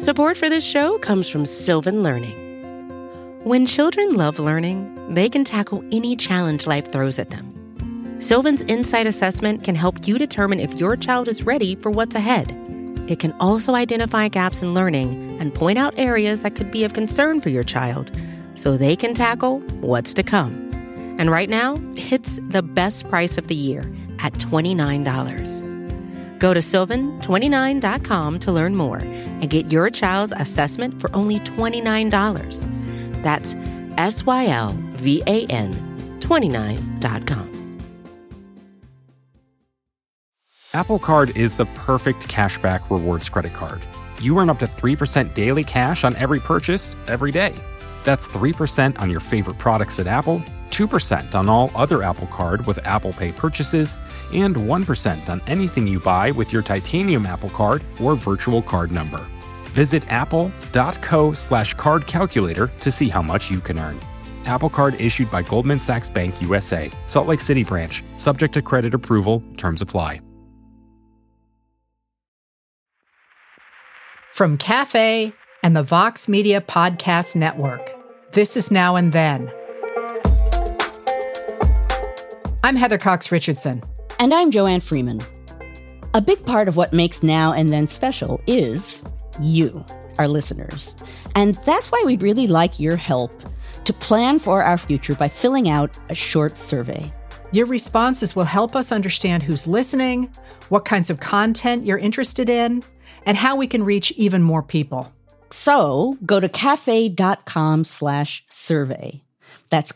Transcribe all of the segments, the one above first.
Support for this show comes from Sylvan Learning. When children love learning, they can tackle any challenge life throws at them. Sylvan's Insight Assessment can help you determine if your child is ready for what's ahead. It can also identify gaps in learning and point out areas that could be of concern for your child so they can tackle what's to come. And right now, it's the best price of the year at $29. Go to sylvan29.com to learn more and get your child's assessment for only $29. That's SYLVAN29.com. Apple Card is the perfect cashback rewards credit card. You earn up to 3% daily cash on every purchase every day. That's 3% on your favorite products at Apple, 2% on all other Apple Card with Apple Pay purchases, and 1% on anything you buy with your titanium Apple Card or virtual card number. Visit apple.co/card calculator to see how much you can earn. Apple Card issued by Goldman Sachs Bank USA, Salt Lake City branch, subject to credit approval, terms apply. From Cafe and the Vox Media Podcast Network, this is Now and Then. I'm Heather Cox Richardson. And I'm Joanne Freeman. A big part of what makes Now and Then special is you, our listeners. And that's why we'd really like your help to plan for our future by filling out a short survey. Your responses will help us understand who's listening, what kinds of content you're interested in, and how we can reach even more people. So go to cafe.com/survey. That's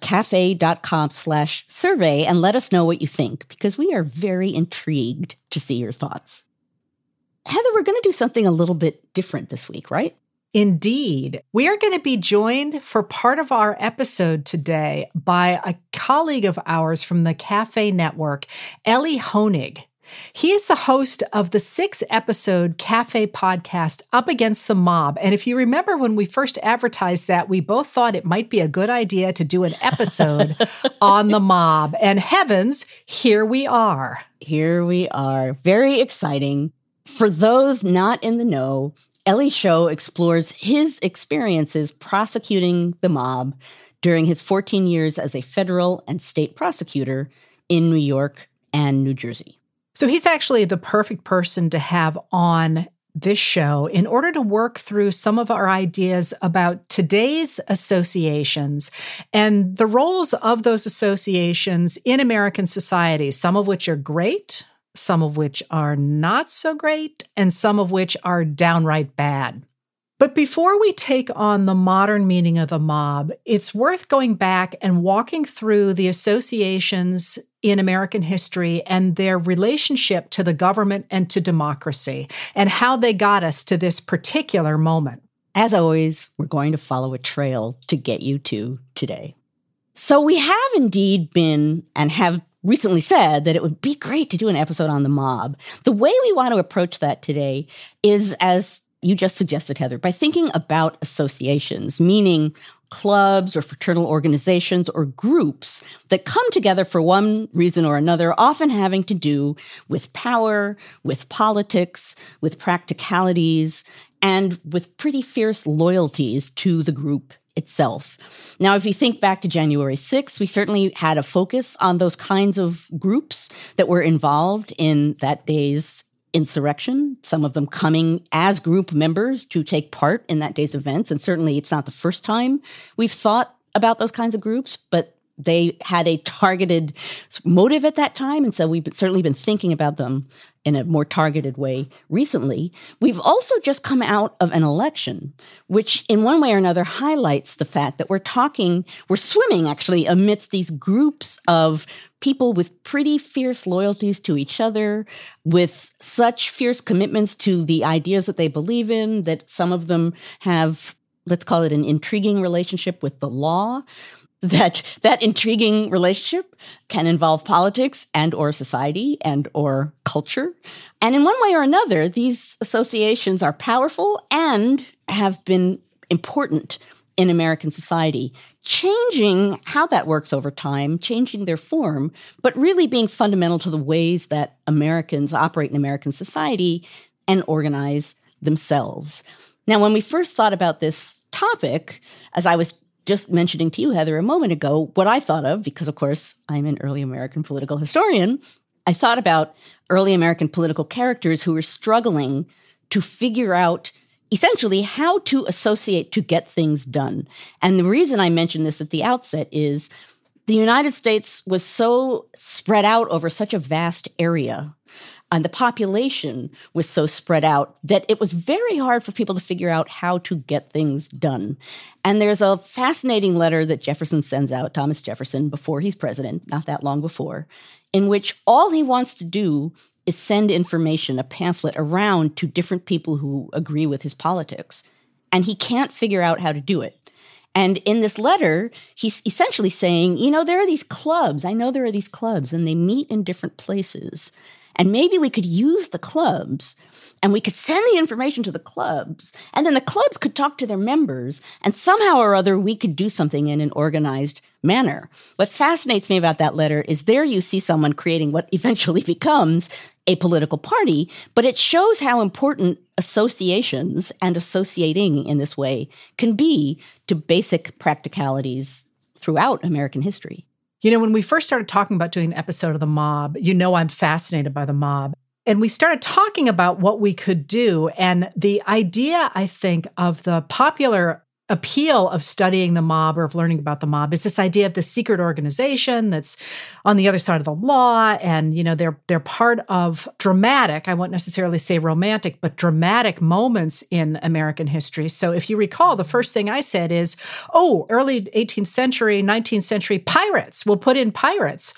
cafe.com/survey and let us know what you think, because we are very intrigued to see your thoughts. Heather, we're going to do something a little bit different this week, right? Indeed. We are going to be joined for part of our episode today by a colleague of ours from the Cafe Network, Elie Honig. He is the host of the 6-episode Cafe podcast, Up Against the Mob. And if you remember when we first advertised that, we both thought it might be a good idea to do an episode on the mob. And heavens, here we are. Here we are. Very exciting. For those not in the know, Elie's show explores his experiences prosecuting the mob during his 14 years as a federal and state prosecutor in New York and New Jersey. So he's actually the perfect person to have on this show in order to work through some of our ideas about today's associations and the roles of those associations in American society, some of which are great, some of which are not so great, and some of which are downright bad. But before we take on the modern meaning of the mob, it's worth going back and walking through the associations in American history and their relationship to the government and to democracy, and how they got us to this particular moment. As always, we're going to follow a trail to get you to today. So we have indeed been and have recently said that it would be great to do an episode on the mob. The way we want to approach that today is, as you just suggested, Heather, by thinking about associations, meaning clubs or fraternal organizations or groups that come together for one reason or another, often having to do with power, with politics, with practicalities, and with pretty fierce loyalties to the group itself. Now, if you think back to January 6th, we certainly had a focus on those kinds of groups that were involved in that day's insurrection, some of them coming as group members to take part in that day's events. And certainly it's not the first time we've thought about those kinds of groups, but they had a targeted motive at that time. And so we've certainly been thinking about them in a more targeted way recently. We've also just come out of an election, which in one way or another highlights the fact that we're swimming actually amidst these groups of people with pretty fierce loyalties to each other, with such fierce commitments to the ideas that they believe in, that some of them have, let's call it, an intriguing relationship with the law. That intriguing relationship can involve politics and or society and or culture. And in one way or another, these associations are powerful and have been important in American society, changing how that works over time, changing their form, but really being fundamental to the ways that Americans operate in American society and organize themselves. Now, when we first thought about this topic, as I was just mentioning to you, Heather, a moment ago, what I thought of, because of course I'm an early American political historian, I thought about early American political characters who were struggling to figure out essentially how to associate to get things done. And the reason I mentioned this at the outset is the United States was so spread out over such a vast area, and the population was so spread out that it was very hard for people to figure out how to get things done. And there's a fascinating letter that Jefferson sends out, Thomas Jefferson, before he's president, not that long before, in which all he wants to do is send information, a pamphlet, around to different people who agree with his politics. And he can't figure out how to do it. And in this letter, he's essentially saying, there are these clubs. I know there are these clubs, and they meet in different places. And maybe we could use the clubs, and we could send the information to the clubs, and then the clubs could talk to their members, and somehow or other we could do something in an organized manner. What fascinates me about that letter is there you see someone creating what eventually becomes a political party, but it shows how important associations and associating in this way can be to basic practicalities throughout American history. When we first started talking about doing an episode of The Mob, I'm fascinated by The Mob. And we started talking about what we could do. And the idea, I think, of the popular appeal of studying the mob or of learning about the mob is this idea of the secret organization that's on the other side of the law. And, they're part of dramatic, I won't necessarily say romantic, but dramatic moments in American history. So if you recall, the first thing I said is, early 18th century, 19th century pirates, we'll put in pirates.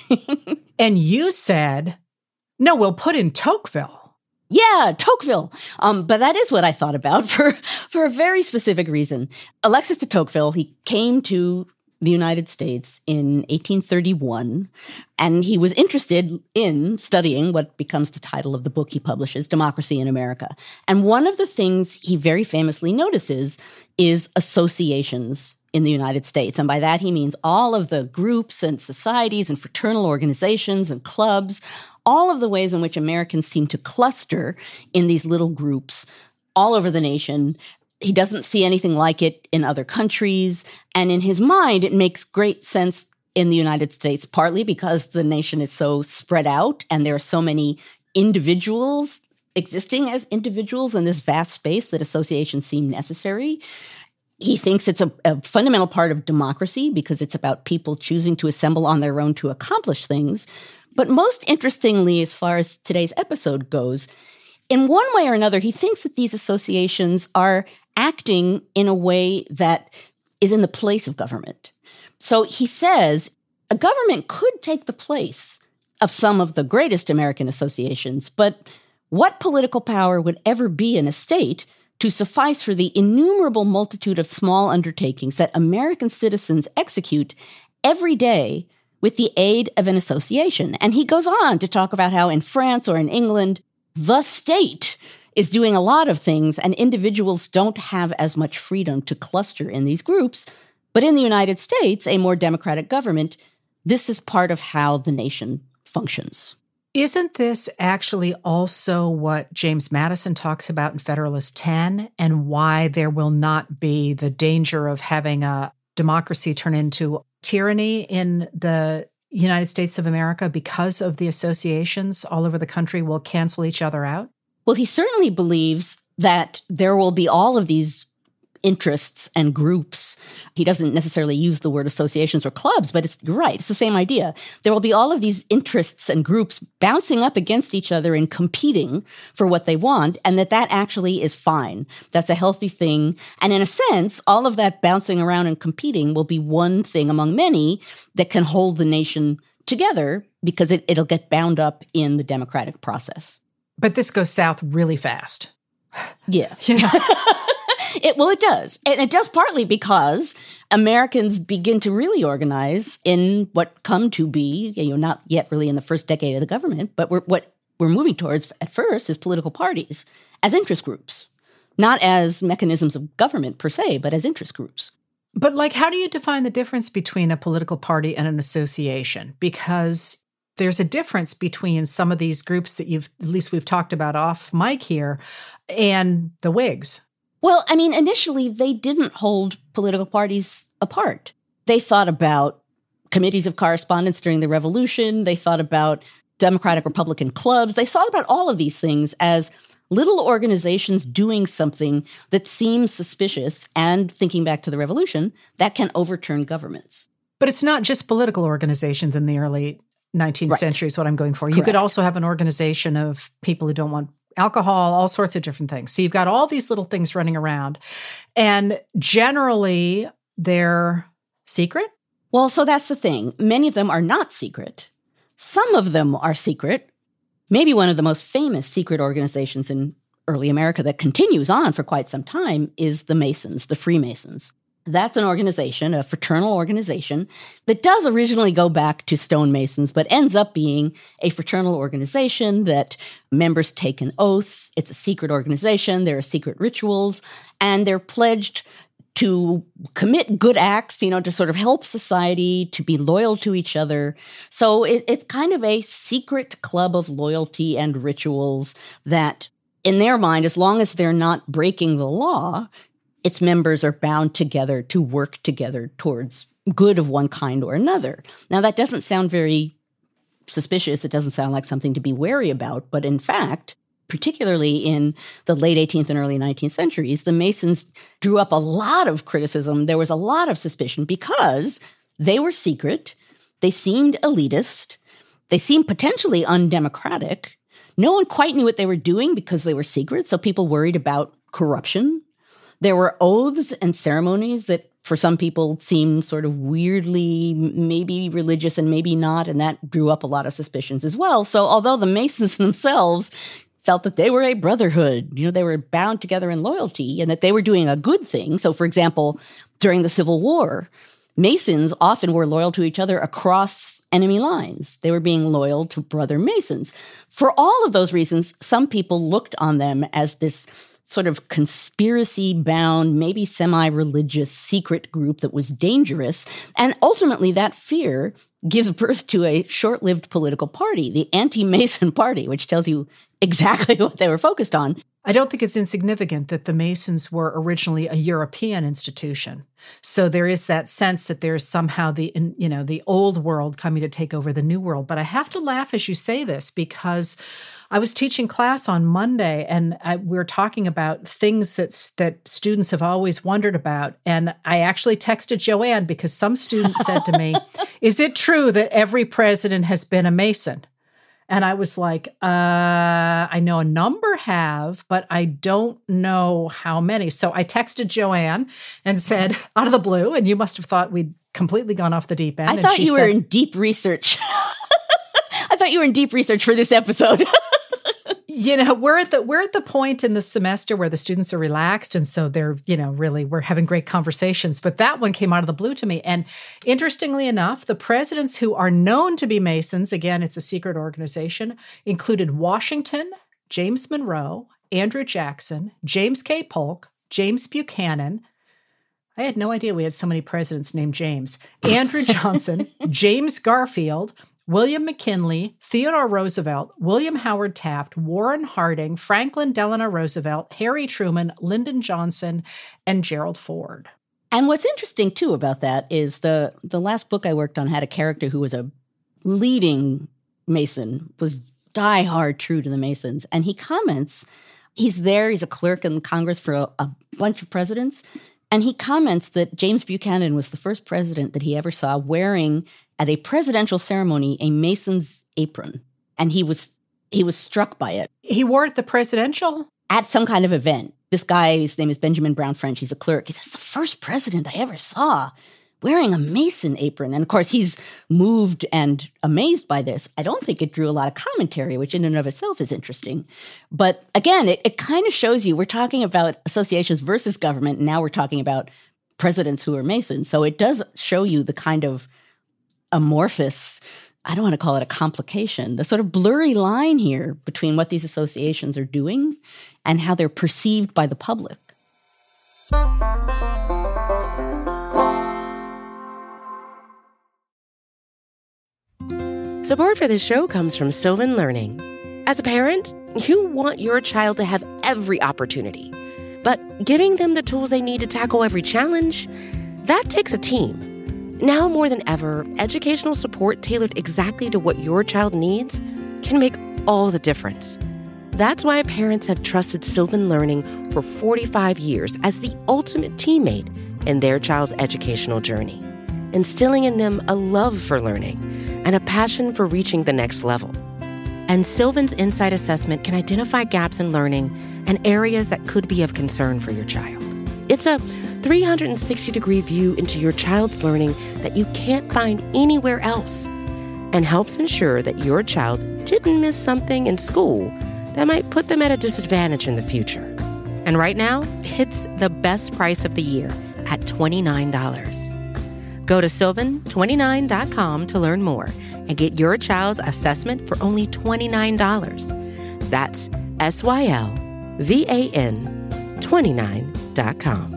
And you said, no, we'll put in Tocqueville. Yeah, Tocqueville. But that is what I thought about for a very specific reason. Alexis de Tocqueville, he came to the United States in 1831, and he was interested in studying what becomes the title of the book he publishes, Democracy in America. And one of the things he very famously notices is associations in the United States. And by that, he means all of the groups and societies and fraternal organizations and clubs, all of the ways in which Americans seem to cluster in these little groups all over the nation. He doesn't see anything like it in other countries. And in his mind, it makes great sense in the United States, partly because the nation is so spread out and there are so many individuals existing as individuals in this vast space that associations seem necessary. He thinks it's a fundamental part of democracy because it's about people choosing to assemble on their own to accomplish things. But most interestingly, as far as today's episode goes, in one way or another, he thinks that these associations are acting in a way that is in the place of government. So he says a government could take the place of some of the greatest American associations, but what political power would ever be in a state to suffice for the innumerable multitude of small undertakings that American citizens execute every day with the aid of an association? And he goes on to talk about how in France or in England, the state is doing a lot of things and individuals don't have as much freedom to cluster in these groups. But in the United States, a more democratic government, this is part of how the nation functions. Isn't this actually also what James Madison talks about in Federalist 10 and why there will not be the danger of having a democracy turn into tyranny in the United States of America because of the associations all over the country will cancel each other out? Well, he certainly believes that there will be all of these interests and groups. He doesn't necessarily use the word associations or clubs, but you're right. It's the same idea. There will be all of these interests and groups bouncing up against each other and competing for what they want, and that actually is fine. That's a healthy thing. And in a sense, all of that bouncing around and competing will be one thing among many that can hold the nation together because it'll get bound up in the democratic process. But this goes south really fast. Yeah. It does. And it does partly because Americans begin to really organize in what come to be, not yet really in the first decade of the government, but what we're moving towards at first is political parties as interest groups, not as mechanisms of government per se, but as interest groups. But how do you define the difference between a political party and an association? Because there's a difference between some of these groups that we've talked about off mic here and the Whigs. Well, I mean, initially, they didn't hold political parties apart. They thought about committees of correspondence during the Revolution. They thought about Democratic Republican clubs. They thought about all of these things as little organizations doing something that seems suspicious, and thinking back to the Revolution, that can overturn governments. But it's not just political organizations in the early 19th century is what I'm going for. Correct. You could also have an organization of people who don't want alcohol, all sorts of different things. So you've got all these little things running around. And generally, they're secret. Well, so that's the thing. Many of them are not secret. Some of them are secret. Maybe one of the most famous secret organizations in early America that continues on for quite some time is the Masons, the Freemasons. That's an organization, a fraternal organization, that does originally go back to stonemasons, but ends up being a fraternal organization that members take an oath. It's a secret organization. There are secret rituals, and they're pledged to commit good acts, to sort of help society, to be loyal to each other. So it's kind of a secret club of loyalty and rituals that, in their mind, as long as they're not breaking the law, its members are bound together to work together towards good of one kind or another. Now, that doesn't sound very suspicious. It doesn't sound like something to be wary about. But in fact, particularly in the late 18th and early 19th centuries, the Masons drew up a lot of criticism. There was a lot of suspicion because they were secret. They seemed elitist. They seemed potentially undemocratic. No one quite knew what they were doing because they were secret. So people worried about corruption. There were oaths and ceremonies that for some people seemed sort of weirdly maybe religious and maybe not, and that drew up a lot of suspicions as well. So although the Masons themselves felt that they were a brotherhood, they were bound together in loyalty and that they were doing a good thing. So for example, during the Civil War, Masons often were loyal to each other across enemy lines. They were being loyal to brother Masons. For all of those reasons, some people looked on them as this sort of conspiracy-bound, maybe semi-religious secret group that was dangerous. And ultimately, that fear gives birth to a short-lived political party, the Anti-Mason Party, which tells you exactly what they were focused on. I don't think it's insignificant that the Masons were originally a European institution. So there is that sense that there's somehow the old world coming to take over the new world. But I have to laugh as you say this because I was teaching class on Monday, and we were talking about things that students have always wondered about. And I actually texted Joanne because some students said to me, "Is it true that every president has been a Mason?" And I was like, I know a number have, but I don't know how many. So I texted Joanne and said, out of the blue, and you must have thought we'd completely gone off the deep end. I thought you were in deep research. I thought you were in deep research for this episode. We're at the point in the semester where the students are relaxed. And so they're, really, we're having great conversations. But that one came out of the blue to me. And interestingly enough, the presidents who are known to be Masons, again, it's a secret organization, included Washington, James Monroe, Andrew Jackson, James K. Polk, James Buchanan. I had no idea we had so many presidents named James. Andrew Johnson, James Garfield, William McKinley, Theodore Roosevelt, William Howard Taft, Warren Harding, Franklin Delano Roosevelt, Harry Truman, Lyndon Johnson, and Gerald Ford. And what's interesting, too, about that is the last book I worked on had a character who was a leading Mason, was diehard true to the Masons. And he comments, he's a clerk in Congress for a bunch of presidents, and he comments that James Buchanan was the first president that he ever saw wearing at a presidential ceremony a Mason's apron. And he was struck by it. He wore it at the presidential? At some kind of event. This guy, his name is Benjamin Brown French. He's a clerk. He says, the first president I ever saw wearing a Mason apron. And of course, he's moved and amazed by this. I don't think it drew a lot of commentary, which in and of itself is interesting. But again, it kind of shows you, we're talking about associations versus government. And now we're talking about presidents who are Masons. So it does show you the kind of amorphous, I don't want to call it a complication, the sort of blurry line here between what these associations are doing and how they're perceived by the public. Support for this show comes from Sylvan Learning. As a parent, you want your child to have every opportunity, But giving them the tools they need to tackle every challenge, that takes a team. Now more than ever, educational support tailored exactly to what your child needs can make all the difference. That's why parents have trusted Sylvan Learning for 45 years as the ultimate teammate in their child's educational journey, instilling in them a love for learning and a passion for reaching the next level. And Sylvan's Insight Assessment can identify gaps in learning and areas that could be of concern for your child. It's a 360-degree view into your child's learning that you can't find anywhere else, and helps ensure that your child didn't miss something in school that might put them at a disadvantage in the future. And right now, it's the best price of the year at $29. Go to sylvan29.com to learn more and get your child's assessment for only $29. That's SYLVAN29.com.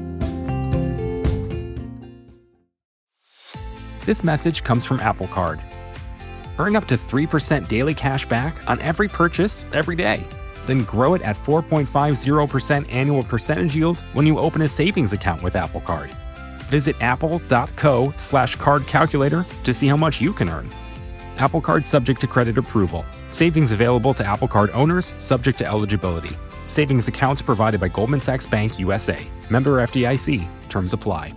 This message comes from Apple Card. Earn up to 3% daily cash back on every purchase every day. Then grow it at 4.50% annual percentage yield when you open a savings account with Apple Card. Visit apple.co/card calculator to see how much you can earn. Apple Card subject to credit approval. Savings available to Apple Card owners subject to eligibility. Savings accounts provided by Goldman Sachs Bank USA. Member FDIC. Terms apply.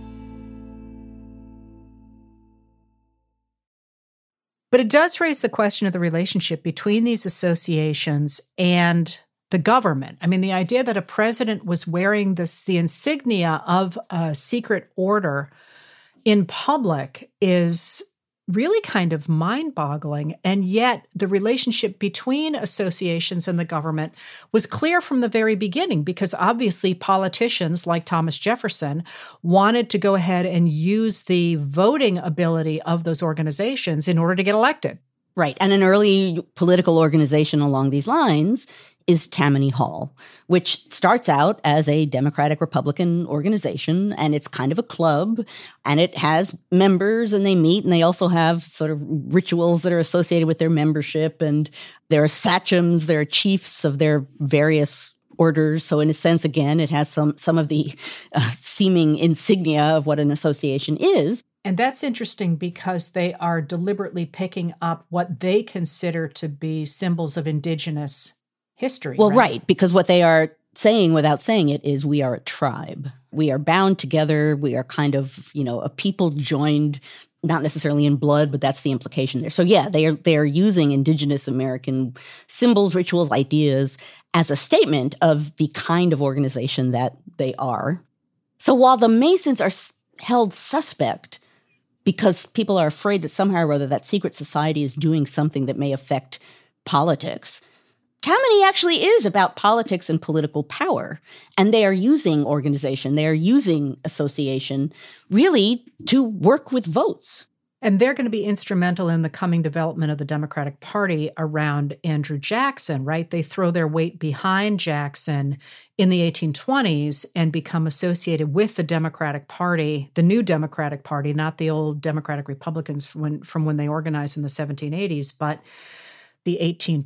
But it does raise the question of the relationship between these associations and the government. I mean, the idea that a president was wearing the insignia of a secret order in public is really kind of mind-boggling. And yet the relationship between associations and the government was clear from the very beginning, because obviously politicians like Thomas Jefferson wanted to go ahead and use the voting ability of those organizations in order to get elected. Right. And an early political organization along these lines is Tammany Hall, which starts out as a Democratic-Republican organization, and it's kind of a club, and it has members, and they meet, and they also have sort of rituals that are associated with their membership, and there are sachems, there are chiefs of their various orders. So in a sense, again, it has some of the seeming insignia of what an association is. And that's interesting because they are deliberately picking up what they consider to be symbols of indigenous history. Well, right, because what they are saying without saying it is we are a tribe. We are bound together. We are kind of, a people joined, not necessarily in blood, but that's the implication there. So yeah, they are using indigenous American symbols, rituals, ideas as a statement of the kind of organization that they are. So while the Masons are held suspect because people are afraid that somehow or other that secret society is doing something that may affect politics, Tammany actually is about politics and political power, and they are using organization, they are using association really to work with votes. And they're going to be instrumental in the coming development of the Democratic Party around Andrew Jackson, right? They throw their weight behind Jackson in the 1820s and become associated with the Democratic Party, the new Democratic Party, not the old Democratic Republicans from when they organized in the 1780s, but the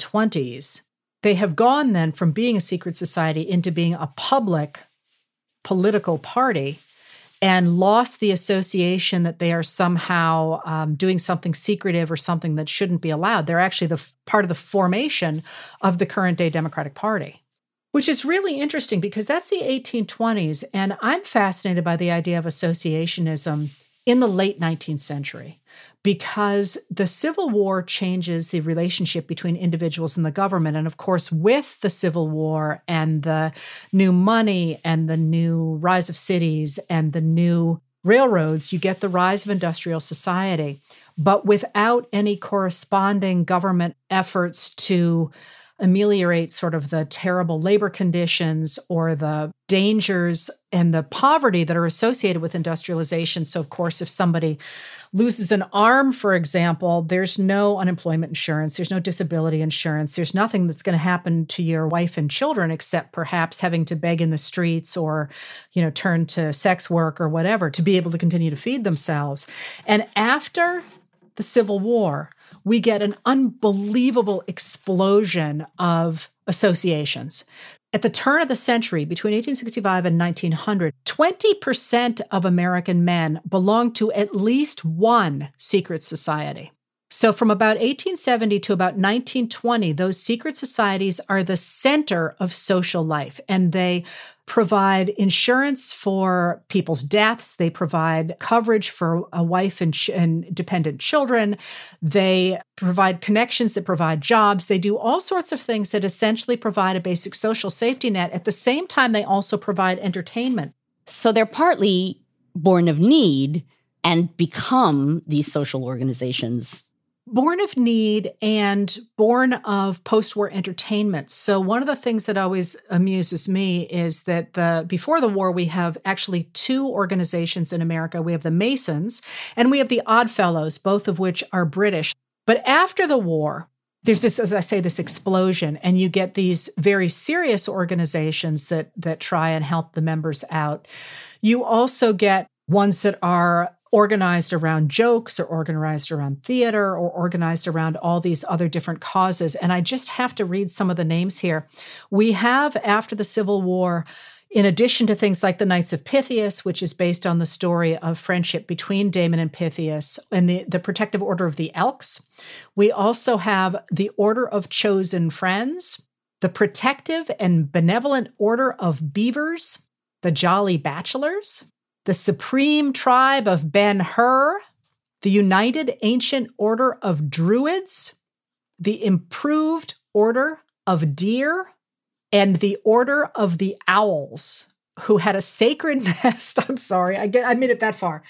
1820s. They have gone then from being a secret society into being a public political party and lost the association that they are somehow doing something secretive or something that shouldn't be allowed. They're actually part of the formation of the current day Democratic Party, which is really interesting because that's the 1820s. And I'm fascinated by the idea of associationism in the late 19th century, because the Civil War changes the relationship between individuals and the government. And of course, with the Civil War and the new money and the new rise of cities and the new railroads, you get the rise of industrial society. But without any corresponding government efforts to ameliorate sort of the terrible labor conditions or the dangers and the poverty that are associated with industrialization. So, of course, if somebody loses an arm, for example, there's no unemployment insurance, there's no disability insurance, there's nothing that's going to happen to your wife and children except perhaps having to beg in the streets or, turn to sex work or whatever to be able to continue to feed themselves. And after the Civil War, we get an unbelievable explosion of associations. At the turn of the century, between 1865 and 1900, 20% of American men belonged to at least one secret society. So from about 1870 to about 1920, those secret societies are the center of social life, and they provide insurance for people's deaths. They provide coverage for a wife and dependent children. They provide connections that provide jobs. They do all sorts of things that essentially provide a basic social safety net. At the same time, they also provide entertainment. So they're partly born of need and become these social organizations. Born of need and born of post-war entertainment. So one of the things that always amuses me is that before the war, we have actually two organizations in America. We have the Masons and we have the Oddfellows, both of which are British. But after the war, there's this, as I say, this explosion, and you get these very serious organizations that try and help the members out. You also get ones that are organized around jokes or organized around theater or organized around all these other different causes. And I just have to read some of the names here. We have, after the Civil War, in addition to things like the Knights of Pythias, which is based on the story of friendship between Damon and Pythias, and the Protective Order of the Elks, we also have the Order of Chosen Friends, the Protective and Benevolent Order of Beavers, the Jolly Bachelors, the Supreme Tribe of Ben-Hur, the United Ancient Order of Druids, the Improved Order of Deer, and the Order of the Owls, who had a sacred nest. I'm sorry, I made it that far.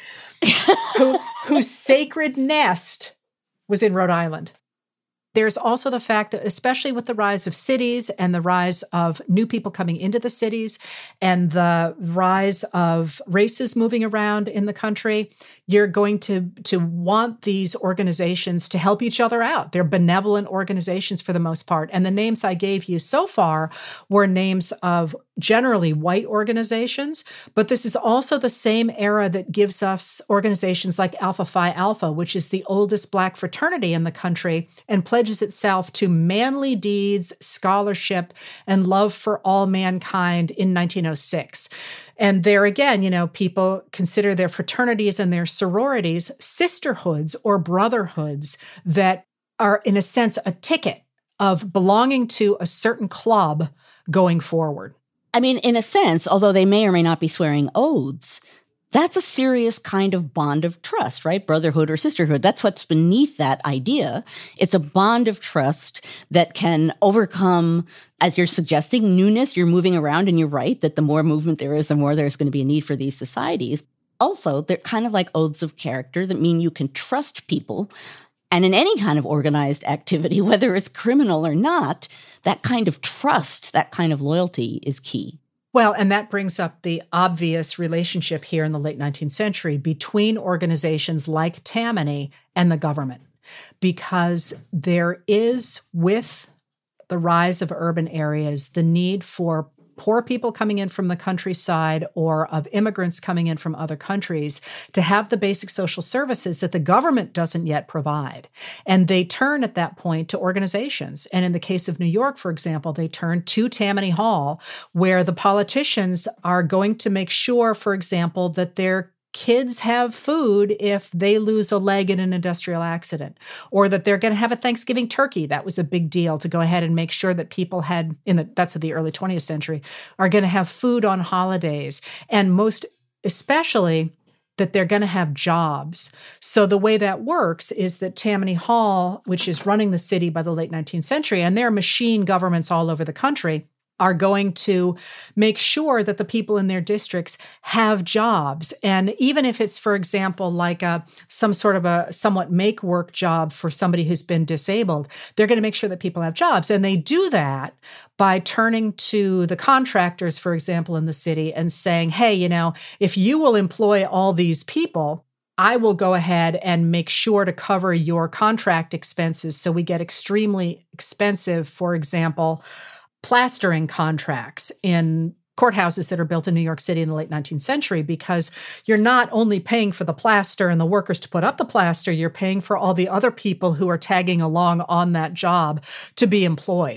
whose sacred nest was in Rhode Island. There's also the fact that, especially with the rise of cities and the rise of new people coming into the cities and the rise of races moving around in the country, you're going to want these organizations to help each other out. They're benevolent organizations for the most part. And the names I gave you so far were names of generally white organizations, but this is also the same era that gives us organizations like Alpha Phi Alpha, which is the oldest Black fraternity in the country and pledges itself to manly deeds, scholarship, and love for all mankind in 1906. And there again, people consider their fraternities and their sororities sisterhoods or brotherhoods that are, in a sense, a ticket of belonging to a certain club going forward. I mean, in a sense, although they may or may not be swearing oaths, that's a serious kind of bond of trust, right? Brotherhood or sisterhood. That's what's beneath that idea. It's a bond of trust that can overcome, as you're suggesting, newness. You're moving around, and you're right that the more movement there is, the more there's going to be a need for these societies. Also, they're kind of like oaths of character that mean you can trust people. And in any kind of organized activity, whether it's criminal or not, that kind of trust, that kind of loyalty is key. Well, and that brings up the obvious relationship here in the late 19th century between organizations like Tammany and the government, because there is, with the rise of urban areas, the need for poor people coming in from the countryside or of immigrants coming in from other countries to have the basic social services that the government doesn't yet provide. And they turn at that point to organizations. And in the case of New York, for example, they turn to Tammany Hall, where the politicians are going to make sure, for example, that their kids have food if they lose a leg in an industrial accident, or that they're going to have a Thanksgiving turkey. That was a big deal to go ahead and make sure that people had, that's the early 20th century, are going to have food on holidays. And most especially that they're going to have jobs. So the way that works is that Tammany Hall, which is running the city by the late 19th century, and there are machine governments all over the country, are going to make sure that the people in their districts have jobs. And even if it's, for example, like some sort of a somewhat make work job for somebody who's been disabled, they're going to make sure that people have jobs. And they do that by turning to the contractors, for example, in the city and saying, hey, if you will employ all these people, I will go ahead and make sure to cover your contract expenses. So we get extremely expensive, for example, plastering contracts in courthouses that are built in New York City in the late 19th century, because you're not only paying for the plaster and the workers to put up the plaster, you're paying for all the other people who are tagging along on that job to be employed.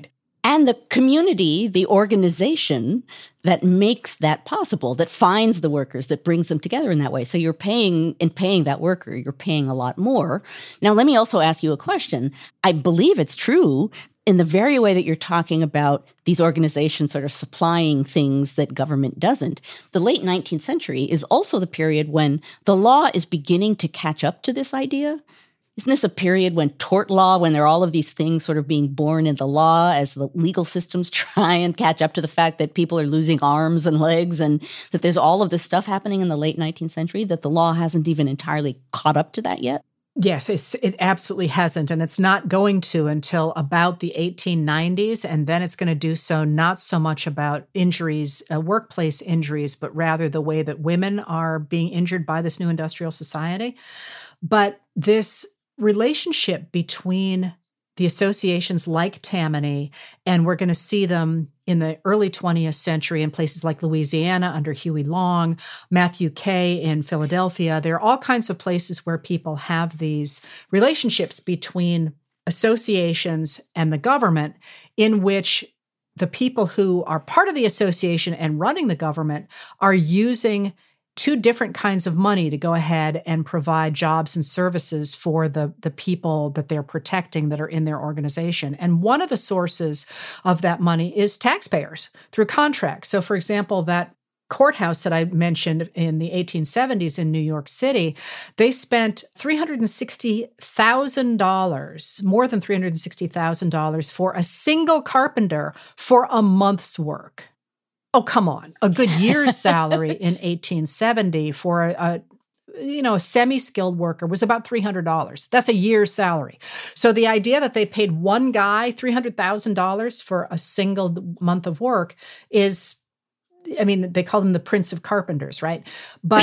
And the community, the organization that makes that possible, that finds the workers, that brings them together in that way. So you're paying that worker, you're paying a lot more. Now, let me also ask you a question. I believe it's true in the very way that you're talking about these organizations sort of supplying things that government doesn't. The late 19th century is also the period when the law is beginning to catch up to this idea. Isn't this a period when tort law, when there are all of these things sort of being born in the law as the legal systems try and catch up to the fact that people are losing arms and legs, and that there's all of this stuff happening in the late 19th century, that the law hasn't even entirely caught up to that yet? Yes, it absolutely hasn't. And it's not going to until about the 1890s. And then it's going to do so not so much about injuries, workplace injuries, but rather the way that women are being injured by this new industrial society. But this relationship between the associations like Tammany, and we're going to see them in the early 20th century in places like Louisiana under Huey Long, Matthew Kay in Philadelphia. There are all kinds of places where people have these relationships between associations and the government, in which the people who are part of the association and running the government are using two different kinds of money to go ahead and provide jobs and services for the people that they're protecting that are in their organization. And one of the sources of that money is taxpayers through contracts. So, for example, that courthouse that I mentioned in the 1870s in New York City, they spent $360,000, more than $360,000 for a single carpenter for a month's work. Oh, come on. A good year's salary in 1870 for a semi-skilled worker was about $300. That's a year's salary. So the idea that they paid one guy $300,000 for a single month of work is, they call them the Prince of Carpenters, right? But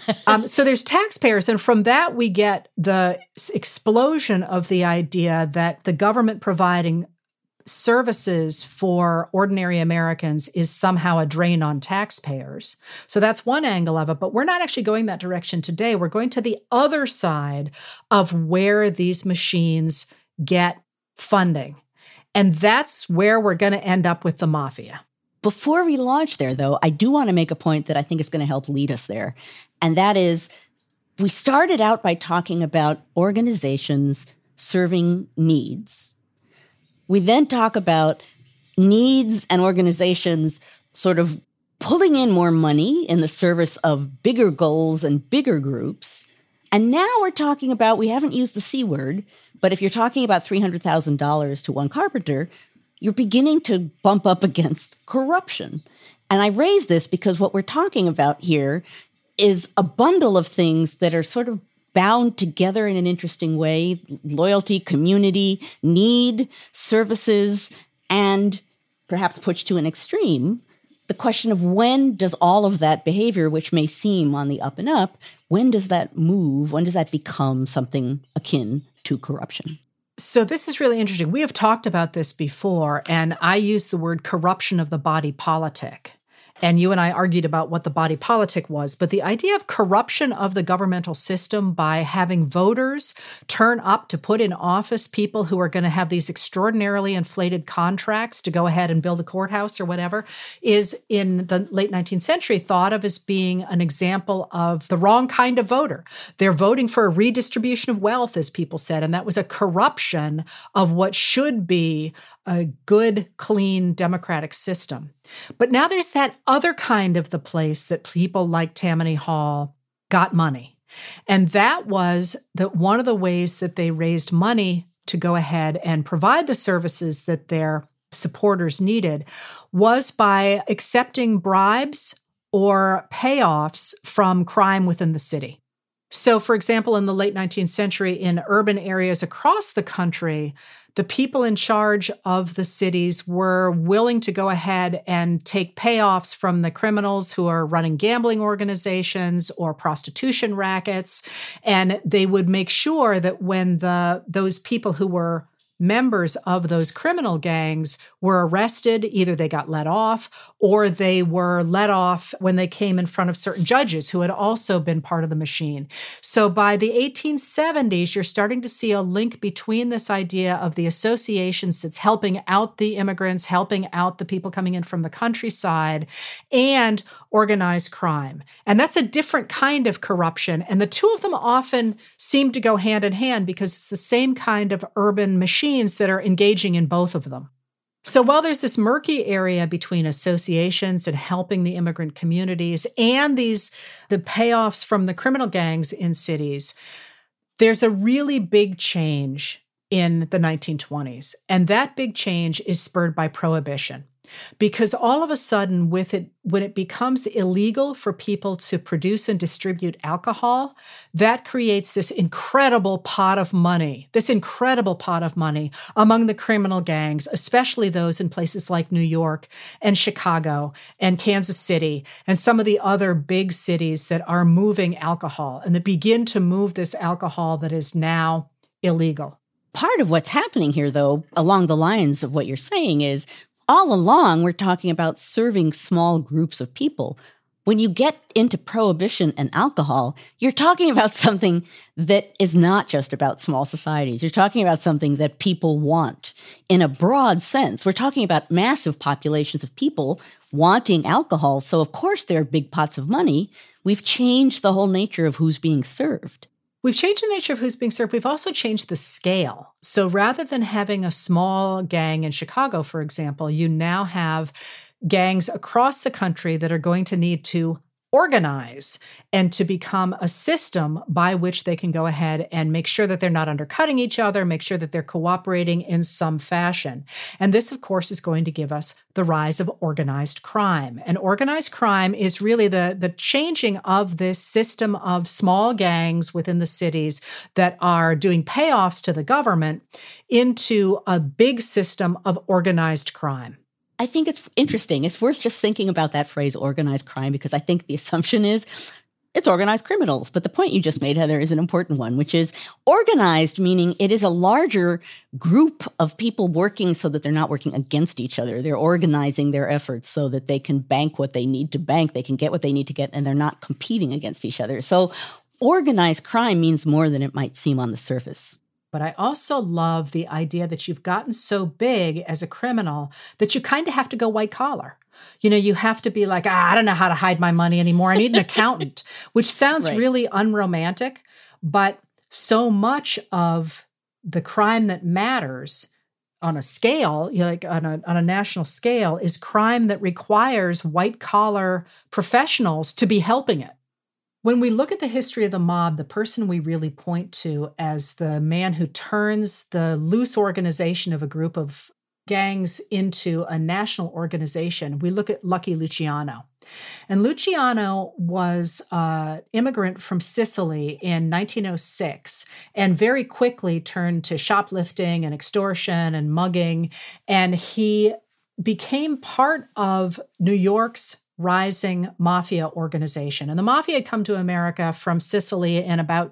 so there's taxpayers. And from that, we get the explosion of the idea that the government providing services for ordinary Americans is somehow a drain on taxpayers. So that's one angle of it, but we're not actually going that direction today. We're going to the other side of where these machines get funding. And that's where we're going to end up with the mafia. Before we launch there, though, I do want to make a point that I think is going to help lead us there. And that is, we started out by talking about organizations serving needs. We then talk about needs and organizations sort of pulling in more money in the service of bigger goals and bigger groups. And now we're talking about, we haven't used the C word, but if you're talking about $300,000 to one carpenter, you're beginning to bump up against corruption. And I raise this because what we're talking about here is a bundle of things that are sort of bound together in an interesting way: loyalty, community, need, services, and perhaps pushed to an extreme, the question of when does all of that behavior, which may seem on the up and up, when does that move? When does that become something akin to corruption? So this is really interesting. We have talked about this before, and I use the word corruption of the body politic. And you and I argued about what the body politic was. But the idea of corruption of the governmental system by having voters turn up to put in office people who are going to have these extraordinarily inflated contracts to go ahead and build a courthouse or whatever is, in the late 19th century, thought of as being an example of the wrong kind of voter. They're voting for a redistribution of wealth, as people said. And that was a corruption of what should be a good, clean, democratic system. But now there's that other kind of the place that people like Tammany Hall got money. And that was that one of the ways that they raised money to go ahead and provide the services that their supporters needed was by accepting bribes or payoffs from crime within the city. So, for example, in the late 19th century, in urban areas across the country, the people in charge of the cities were willing to go ahead and take payoffs from the criminals who are running gambling organizations or prostitution rackets. And they would make sure that when those people who were members of those criminal gangs were arrested. Either they got let off or they were let off when they came in front of certain judges who had also been part of the machine. So by the 1870s, you're starting to see a link between this idea of the associations that's helping out the immigrants, helping out the people coming in from the countryside, and organized crime. And that's a different kind of corruption. And the two of them often seem to go hand in hand because it's the same kind of urban machines that are engaging in both of them. So while there's this murky area between associations and helping the immigrant communities and the payoffs from the criminal gangs in cities, there's a really big change in the 1920s. And that big change is spurred by prohibition. Because all of a sudden, when it becomes illegal for people to produce and distribute alcohol, that creates this incredible pot of money among the criminal gangs, especially those in places like New York and Chicago and Kansas City and some of the other big cities that are moving alcohol and that begin to move this alcohol that is now illegal. Part of what's happening here, though, along the lines of what you're saying is, all along, we're talking about serving small groups of people. When you get into prohibition and alcohol, you're talking about something that is not just about small societies. You're talking about something that people want in a broad sense. We're talking about massive populations of people wanting alcohol. So, of course, there are big pots of money. We've changed the whole nature of who's being served. We've changed the nature of who's being served. We've also changed the scale. So rather than having a small gang in Chicago, for example, you now have gangs across the country that are going to need to organize and to become a system by which they can go ahead and make sure that they're not undercutting each other, make sure that they're cooperating in some fashion. And this, of course, is going to give us the rise of organized crime. And organized crime is really the changing of this system of small gangs within the cities that are doing payoffs to the government into a big system of organized crime. I think it's interesting. It's worth just thinking about that phrase, organized crime, because I think the assumption is it's organized criminals. But the point you just made, Heather, is an important one, which is organized, meaning it is a larger group of people working so that they're not working against each other. They're organizing their efforts so that they can bank what they need to bank, they can get what they need to get, and they're not competing against each other. So organized crime means more than it might seem on the surface. But I also love the idea that you've gotten so big as a criminal that you kind of have to go white collar. You know, you have to be like, I don't know how to hide my money anymore. I need an accountant, which sounds really unromantic. But so much of the crime that matters on a scale, like on a national scale, is crime that requires white collar professionals to be helping it. When we look at the history of the mob, the person we really point to as the man who turns the loose organization of a group of gangs into a national organization, we look at Lucky Luciano. And Luciano was an immigrant from Sicily in 1906 and very quickly turned to shoplifting and extortion and mugging. And he became part of New York's rising mafia organization. And the mafia had come to America from Sicily in about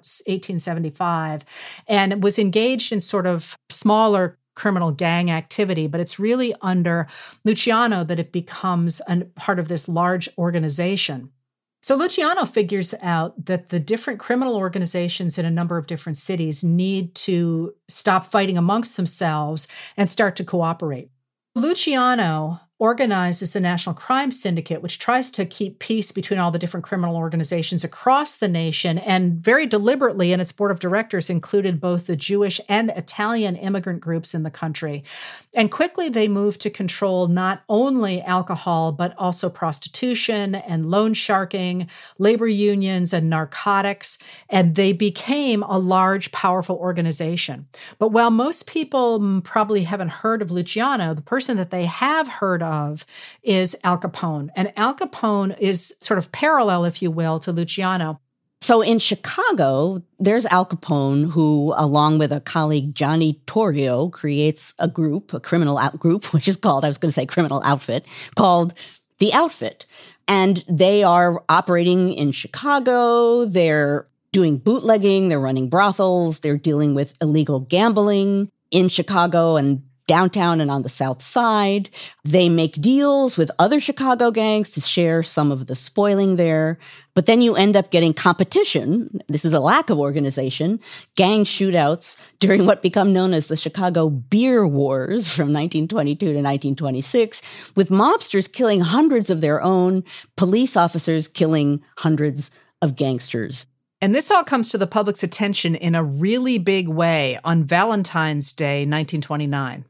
1875 and was engaged in sort of smaller criminal gang activity, but it's really under Luciano that it becomes part of this large organization. So Luciano figures out that the different criminal organizations in a number of different cities need to stop fighting amongst themselves and start to cooperate. Luciano organizes the National Crime Syndicate, which tries to keep peace between all the different criminal organizations across the nation, and very deliberately in its board of directors included both the Jewish and Italian immigrant groups in the country. And quickly they moved to control not only alcohol, but also prostitution and loan sharking, labor unions and narcotics, and they became a large, powerful organization. But while most people probably haven't heard of Luciano, the person that they have heard of is Al Capone. And Al Capone is sort of parallel, if you will, to Luciano. So in Chicago, there's Al Capone, who, along with a colleague, Johnny Torrio, creates a group, a criminal group, which is called, I was going to say criminal outfit, called The Outfit. And they are operating in Chicago. They're doing bootlegging. They're running brothels. They're dealing with illegal gambling. in Chicago and downtown and on the South Side. They make deals with other Chicago gangs to share some of the spoiling there. But then you end up getting competition. This is a lack of organization. Gang shootouts during what become known as the Chicago Beer Wars from 1922 to 1926, with mobsters killing hundreds of their own, police officers killing hundreds of gangsters. And this all comes to the public's attention in a really big way on Valentine's Day, 1929.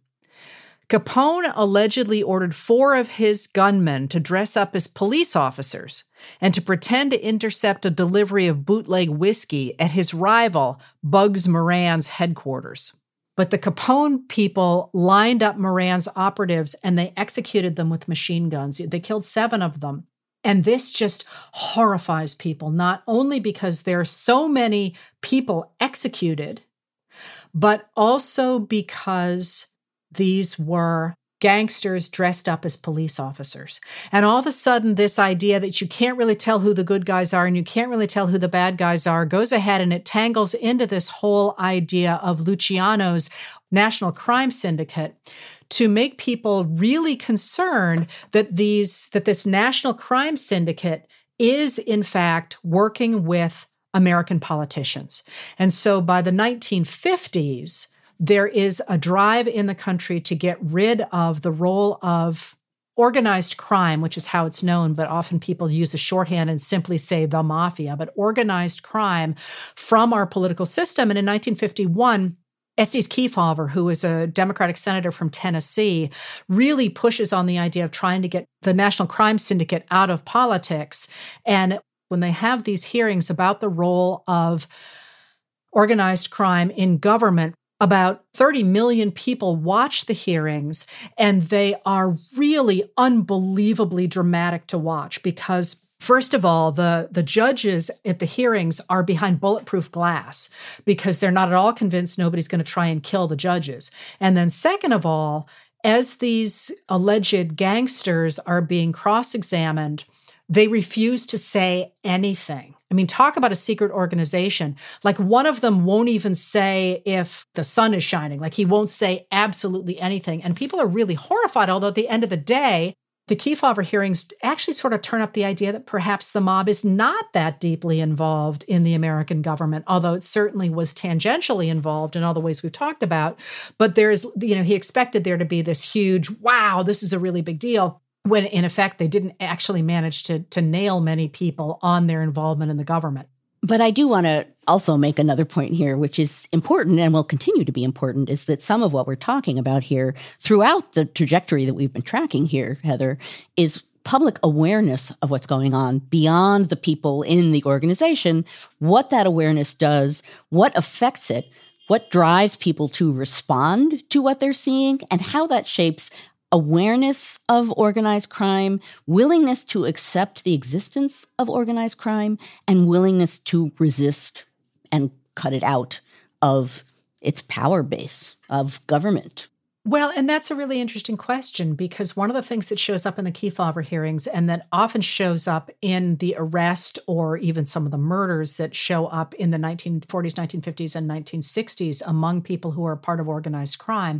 Capone allegedly ordered 4 of his gunmen to dress up as police officers and to pretend to intercept a delivery of bootleg whiskey at his rival, Bugs Moran's headquarters. But the Capone people lined up Moran's operatives and they executed them with machine guns. They killed 7 of them. And this just horrifies people, not only because there are so many people executed, but also because these were gangsters dressed up as police officers. And all of a sudden, this idea that you can't really tell who the good guys are and you can't really tell who the bad guys are goes ahead and it tangles into this whole idea of Luciano's National Crime Syndicate to make people really concerned that this National Crime Syndicate is, in fact, working with American politicians. And so by the 1950s, there is a drive in the country to get rid of the role of organized crime, which is how it's known, but often people use a shorthand and simply say the mafia, but organized crime from our political system. And in 1951, Estes Kefauver, who is a Democratic senator from Tennessee, really pushes on the idea of trying to get the National Crime Syndicate out of politics. And when they have these hearings about the role of organized crime in government, about 30 million people watch the hearings, and they are really unbelievably dramatic to watch because, first of all, the judges at the hearings are behind bulletproof glass because they're not at all convinced nobody's going to try and kill the judges. And then second of all, as these alleged gangsters are being cross-examined, they refuse to say anything. I mean, talk about a secret organization. Like one of them won't even say if the sun is shining. Like he won't say absolutely anything. And people are really horrified, although at the end of the day, the Kefauver hearings actually sort of turn up the idea that perhaps the mob is not that deeply involved in the American government, although it certainly was tangentially involved in all the ways we've talked about. But there's, he expected there to be this huge, wow, this is a really big deal, when in effect, they didn't actually manage to nail many people on their involvement in the government. But I do want to also make another point here, which is important and will continue to be important, is that some of what we're talking about here throughout the trajectory that we've been tracking here, Heather, is public awareness of what's going on beyond the people in the organization, what that awareness does, what affects it, what drives people to respond to what they're seeing, and how that shapes awareness of organized crime, willingness to accept the existence of organized crime, and willingness to resist and cut it out of its power base of government. Well, and that's a really interesting question because one of the things that shows up in the Kefauver hearings and that often shows up in the arrest or even some of the murders that show up in the 1940s, 1950s, and 1960s among people who are part of organized crime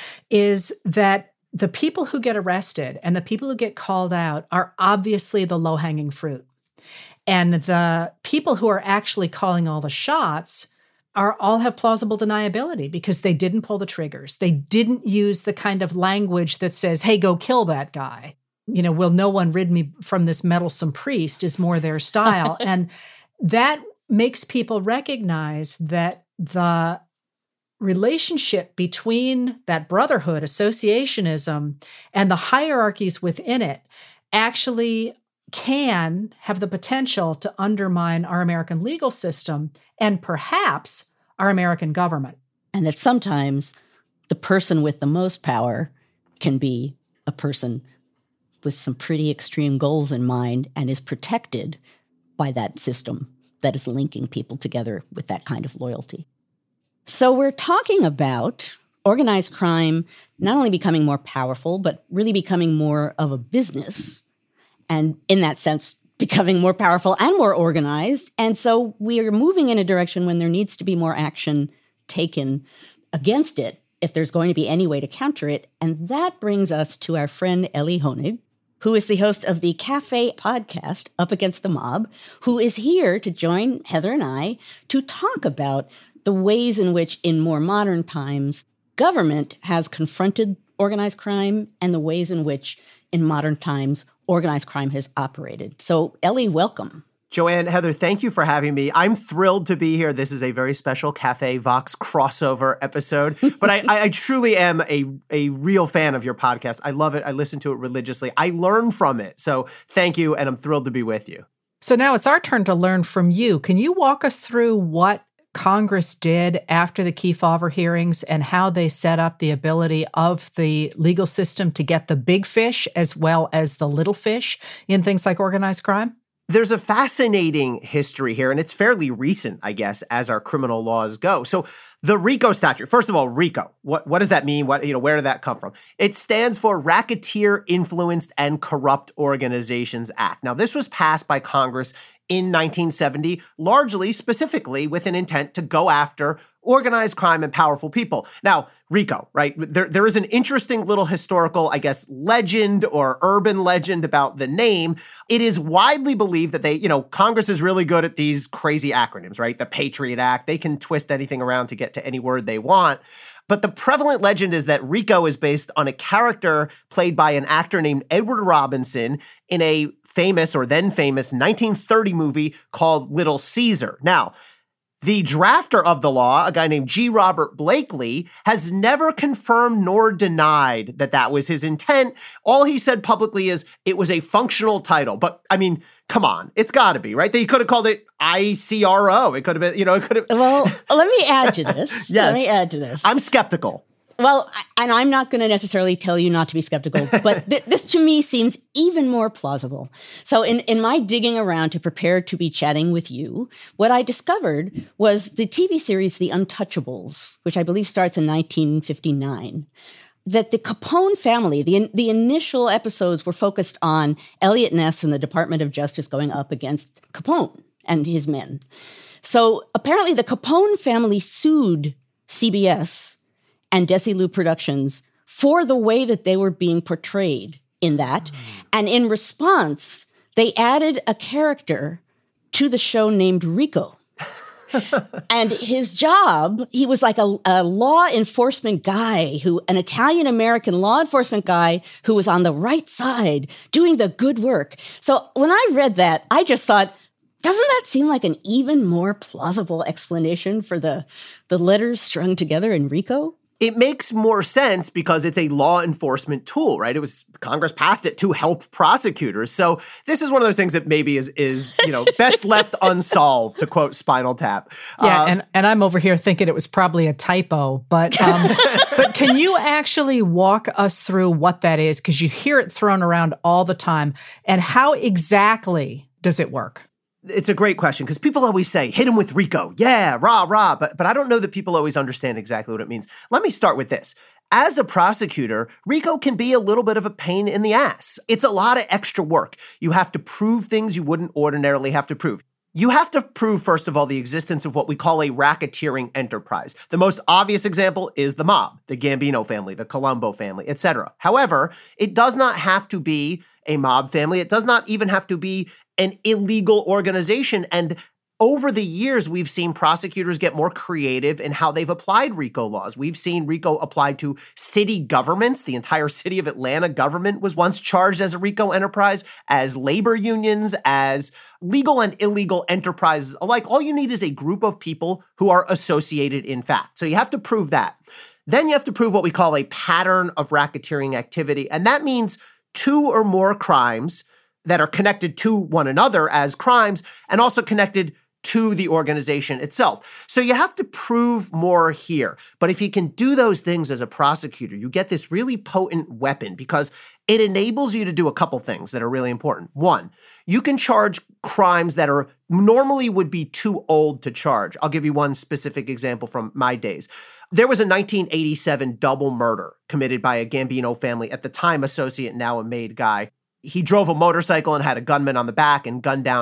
is that the people who get arrested and the people who get called out are obviously the low-hanging fruit. And the people who are actually calling all the shots all have plausible deniability because they didn't pull the triggers. They didn't use the kind of language that says, hey, go kill that guy. Will no one rid me from this meddlesome priest is more their style. And that makes people recognize that the relationship between that brotherhood, associationism, and the hierarchies within it actually can have the potential to undermine our American legal system and perhaps our American government. And that sometimes the person with the most power can be a person with some pretty extreme goals in mind and is protected by that system that is linking people together with that kind of loyalty. So we're talking about organized crime not only becoming more powerful, but really becoming more of a business. And in that sense, becoming more powerful and more organized. And so we are moving in a direction when there needs to be more action taken against it. if there's going to be any way to counter it. And that brings us to our friend Elie Honig, who is the host of the Cafe podcast, Up Against the Mob, who is here to join Heather and I to talk about the ways in which, in more modern times, government has confronted organized crime and the ways in which, in modern times, organized crime has operated. So, Elie, welcome. Joanne, Heather, thank you for having me. I'm thrilled to be here. This is a very special Cafe Vox crossover episode. But I truly am a real fan of your podcast. I love it. I listen to it religiously. I learn from it. So thank you, and I'm thrilled to be with you. So now it's our turn to learn from you. Can you walk us through what Congress did after the Kefauver hearings and how they set up the ability of the legal system to get the big fish as well as the little fish in things like organized crime? There's a fascinating history here, and it's fairly recent, I guess, as our criminal laws go. So the RICO statute, first of all, RICO, what does that mean? Where did that come from? It stands for Racketeer Influenced and Corrupt Organizations Act. Now, this was passed by Congress in 1970, largely, specifically, with an intent to go after organized crime and powerful people. Now, RICO, right? There is an interesting little historical, I guess, legend or urban legend about the name. It is widely believed that Congress is really good at these crazy acronyms, right? The Patriot Act, they can twist anything around to get to any word they want. But the prevalent legend is that RICO is based on a character played by an actor named Edward Robinson in a famous or then famous 1930 movie called Little Caesar. Now, the drafter of the law, a guy named G. Robert Blakely, has never confirmed nor denied that that was his intent. All he said publicly is it was a functional title. But, I mean, come on. It's got to be, right? He could have called it ICRO. It could have been, it could have. Well, let me add to this. Yes. Let me add to this. I'm skeptical. Well, and I'm not going to necessarily tell you not to be skeptical, but this to me seems even more plausible. So in my digging around to prepare to be chatting with you, what I discovered was the TV series The Untouchables, which I believe starts in 1959, that the Capone family, the initial episodes were focused on Eliot Ness and the Department of Justice going up against Capone and his men. So apparently the Capone family sued CBS and Desilu Productions for the way that they were being portrayed in that. And in response, they added a character to the show named Rico. And his job, he was like a law enforcement guy, an Italian-American law enforcement guy who was on the right side doing the good work. So when I read that, I just thought, doesn't that seem like an even more plausible explanation for the letters strung together in RICO? It makes more sense because it's a law enforcement tool, right? Congress passed it to help prosecutors. So this is one of those things that maybe is best left unsolved, to quote Spinal Tap. Yeah, and I'm over here thinking it was probably a typo, but but can you actually walk us through what that is? Because you hear it thrown around all the time. And how exactly does it work? It's a great question because people always say, hit him with RICO. Yeah, rah, rah. But I don't know that people always understand exactly what it means. Let me start with this. As a prosecutor, RICO can be a little bit of a pain in the ass. It's a lot of extra work. You have to prove things you wouldn't ordinarily have to prove. You have to prove, first of all, the existence of what we call a racketeering enterprise. The most obvious example is the mob, the Gambino family, the Colombo family, etc. However, it does not have to be a mob family. It does not even have to be an illegal organization. And over the years, we've seen prosecutors get more creative in how they've applied RICO laws. We've seen RICO applied to city governments. The entire city of Atlanta government was once charged as a RICO enterprise, as labor unions, as legal and illegal enterprises alike. All you need is a group of people who are associated in fact. So you have to prove that. Then you have to prove what we call a pattern of racketeering activity. And that means 2 or more crimes that are connected to one another as crimes and also connected to the organization itself. So you have to prove more here. But if you can do those things as a prosecutor, you get this really potent weapon because it enables you to do a couple things that are really important. One, you can charge crimes that are normally would be too old to charge. I'll give you one specific example from my days. There was a 1987 double murder committed by a Gambino family, at the time associate, now a maid guy. He drove a motorcycle and had a gunman on the back and gunned down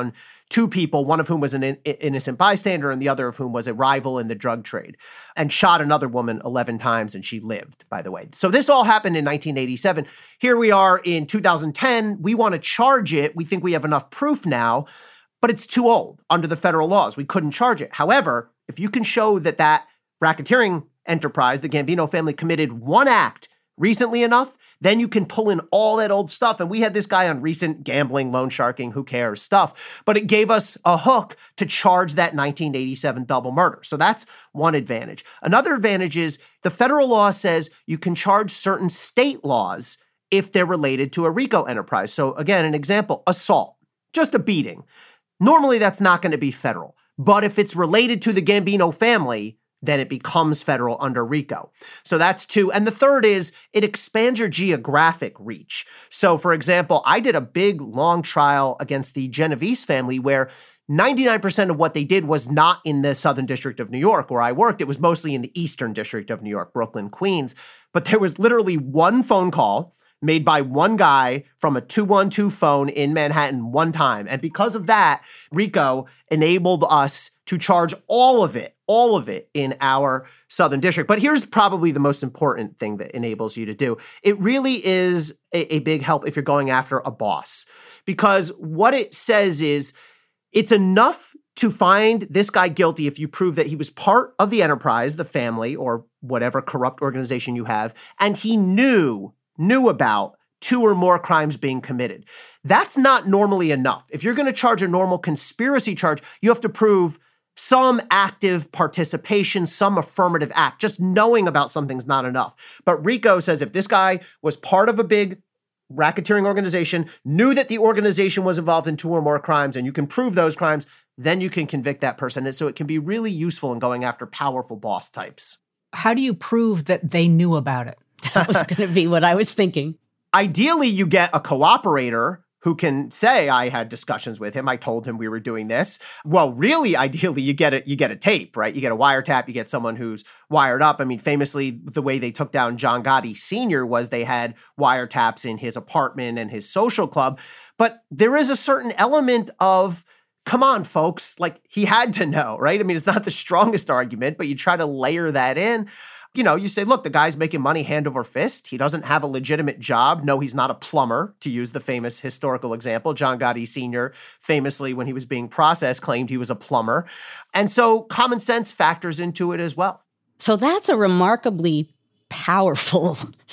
two people, one of whom was an innocent bystander and the other of whom was a rival in the drug trade, and shot another woman 11 times, and she lived, by the way. So this all happened in 1987. Here we are in 2010. We want to charge it. We think we have enough proof now, but it's too old under the federal laws. We couldn't charge it. However, if you can show that that racketeering enterprise, the Gambino family, committed one act recently enough, then you can pull in all that old stuff. And we had this guy on recent gambling, loan sharking, who cares stuff. But it gave us a hook to charge that 1987 double murder. So that's one advantage. Another advantage is the federal law says you can charge certain state laws if they're related to a RICO enterprise. So again, an example, assault, just a beating. Normally that's not going to be federal. But if it's related to the Gambino family, then it becomes federal under RICO. So that's two. And the third is it expands your geographic reach. So for example, I did a big, long trial against the Genovese family where 99% of what they did was not in the Southern District of New York where I worked. It was mostly in the Eastern District of New York, Brooklyn, Queens. But there was literally one phone call made by one guy from a 212 phone in Manhattan one time. And because of that, RICO enabled us to charge all of it in our Southern District. But here's probably the most important thing that enables you to do. It really is a big help if you're going after a boss, because what it says is it's enough to find this guy guilty if you prove that he was part of the enterprise, the family, or whatever corrupt organization you have, and he knew about two or more crimes being committed. That's not normally enough. If you're going to charge a normal conspiracy charge, you have to prove some active participation, some affirmative act. Just knowing about something's not enough. But RICO says if this guy was part of a big racketeering organization, knew that the organization was involved in two or more crimes, and you can prove those crimes, then you can convict that person. And so it can be really useful in going after powerful boss types. How do you prove that they knew about it? That was going to be what I was thinking. Ideally, you get a cooperator who can say, I had discussions with him. I told him we were doing this. Well, really, ideally, you get a tape, right? You get a wiretap. You get someone who's wired up. I mean, famously, the way they took down John Gotti Sr. was they had wiretaps in his apartment and his social club. But there is a certain element of, come on, folks, like he had to know, right? I mean, it's not the strongest argument, but you try to layer that in. You know, you say, look, the guy's making money hand over fist. He doesn't have a legitimate job. No, he's not a plumber, to use the famous historical example. John Gotti Sr. famously, when he was being processed, claimed he was a plumber. And so common sense factors into it as well. So that's a remarkably powerful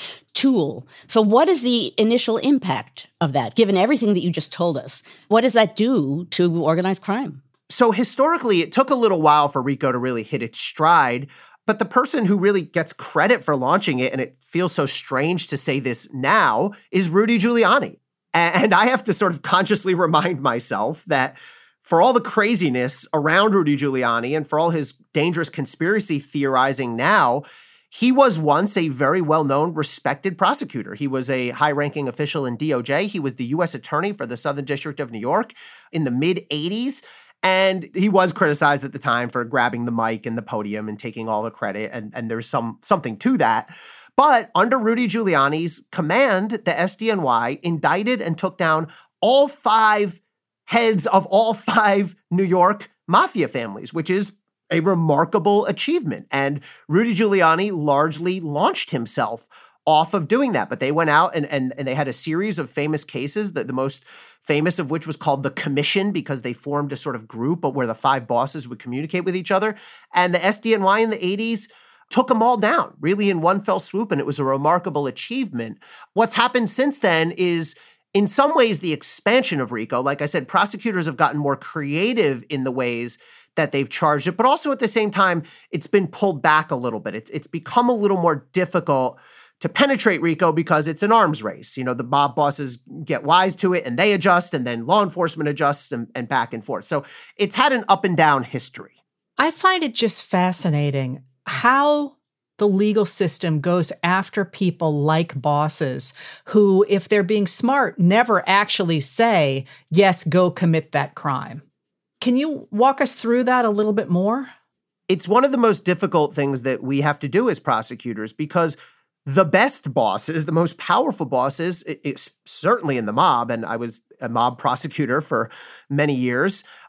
tool. So what is the initial impact of that, given everything that you just told us? What does that do to organized crime? So historically, it took a little while for RICO to really hit its stride. But the person who really gets credit for launching it, and it feels so strange to say this now, is Rudy Giuliani. And I have to sort of consciously remind myself that for all the craziness around Rudy Giuliani and for all his dangerous conspiracy theorizing now, he was once a very well-known, respected prosecutor. He was a high-ranking official in DOJ. He was the U.S. attorney for the Southern District of New York in the mid-'80s. And he was criticized at the time for grabbing the mic and the podium and taking all the credit. And there's something to that. But under Rudy Giuliani's command, the SDNY indicted and took down all 5 heads of all 5 New York mafia families, which is a remarkable achievement. And Rudy Giuliani largely launched himself off of doing that. But they went out and they had a series of famous cases, the most famous of which was called the Commission, because they formed a sort of group where the 5 bosses would communicate with each other. And the SDNY in the 80s took them all down, really in one fell swoop, and it was a remarkable achievement. What's happened since then is, in some ways, the expansion of RICO. Like I said, prosecutors have gotten more creative in the ways that they've charged it, but also at the same time, it's been pulled back a little bit. It's become a little more difficult to penetrate RICO because it's an arms race. You know, the mob bosses get wise to it and they adjust, and then law enforcement adjusts and back and forth. So it's had an up and down history. I find it just fascinating how the legal system goes after people like bosses who, if they're being smart, never actually say, yes, go commit that crime. Can you walk us through that a little bit more? It's one of the most difficult things that we have to do as prosecutors, because the best bosses, the most powerful bosses, it's certainly in the mob, and I was a mob prosecutor for many years,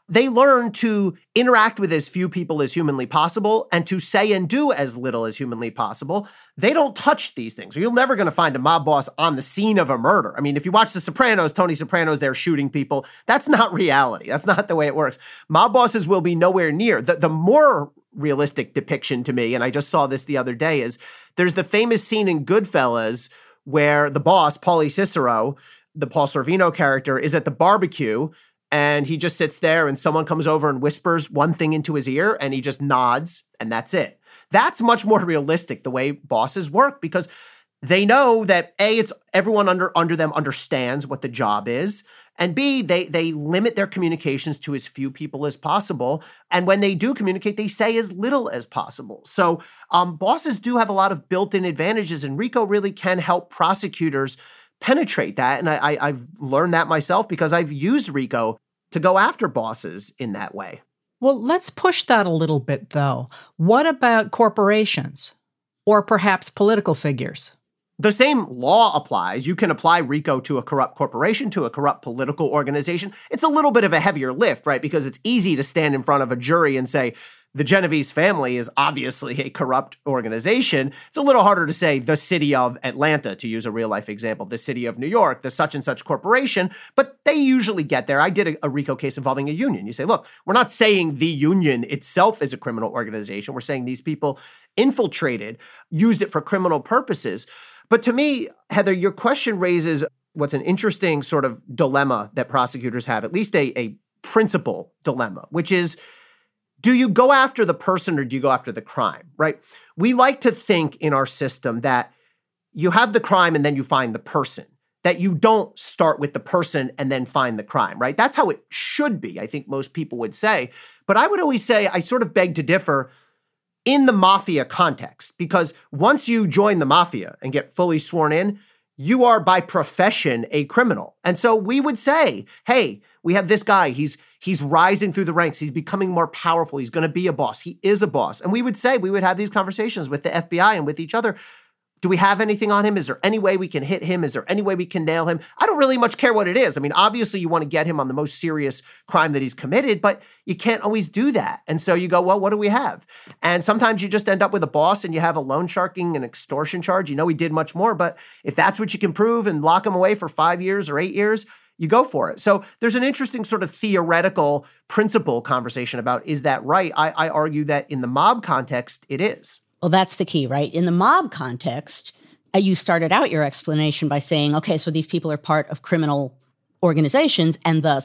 They learn to interact with as few people as humanly possible and to say and do as little as humanly possible. They don't touch these things. You're never going to find a mob boss on the scene of a murder. I mean, if you watch The Sopranos, Tony Soprano's there shooting people. That's not reality. That's not the way it works. Mob bosses will be nowhere near. The more realistic depiction to me, and I just saw this the other day, is there's the famous scene in Goodfellas where the boss, Paulie Cicero, the Paul Sorvino character, is at the barbecue and he just sits there and someone comes over and whispers one thing into his ear and he just nods and that's it. That's much more realistic the way bosses work because they know that A, it's everyone under them understands what the job is. And B, they limit their communications to as few people as possible. And when they do communicate, they say as little as possible. So bosses do have a lot of built-in advantages, and RICO really can help prosecutors penetrate that. And I've learned that myself because I've used RICO to go after bosses in that way. Well, let's push that a little bit, though. What about corporations or perhaps political figures? The same law applies. You can apply RICO to a corrupt corporation, to a corrupt political organization. It's a little bit of a heavier lift, right? Because it's easy to stand in front of a jury and say, the Genovese family is obviously a corrupt organization. It's a little harder to say the city of Atlanta, to use a real life example, the city of New York, the such and such corporation, but they usually get there. I did a RICO case involving a union. You say, look, we're not saying the union itself is a criminal organization. We're saying these people infiltrated, used it for criminal purposes. But to me, Heather, your question raises what's an interesting sort of dilemma that prosecutors have, at least a principal dilemma, which is, do you go after the person or do you go after the crime, right? We like to think in our system that you have the crime and then you find the person, that you don't start with the person and then find the crime, right? That's how it should be, I think most people would say. But I would always say, I sort of beg to differ in the mafia context, because once you join the mafia and get fully sworn in, you are by profession a criminal. And so we would say, hey, we have this guy, he's rising through the ranks, he's becoming more powerful, he's going to be a boss, he is a boss. And we would say, we would have these conversations with the FBI and with each other. Do we have anything on him? Is there any way we can hit him? Is there any way we can nail him? I don't really much care what it is. I mean, obviously you want to get him on the most serious crime that he's committed, but you can't always do that. And so you go, well, what do we have? And sometimes you just end up with a boss and you have a loan sharking and extortion charge. You know, he did much more, but if that's what you can prove and lock him away for 5 years or 8 years, you go for it. So there's an interesting sort of theoretical principle conversation about, is that right? I argue that in the mob context, it is. Well, that's the key, right? In the mob context, you started out your explanation by saying, okay, so these people are part of criminal organizations and thus ...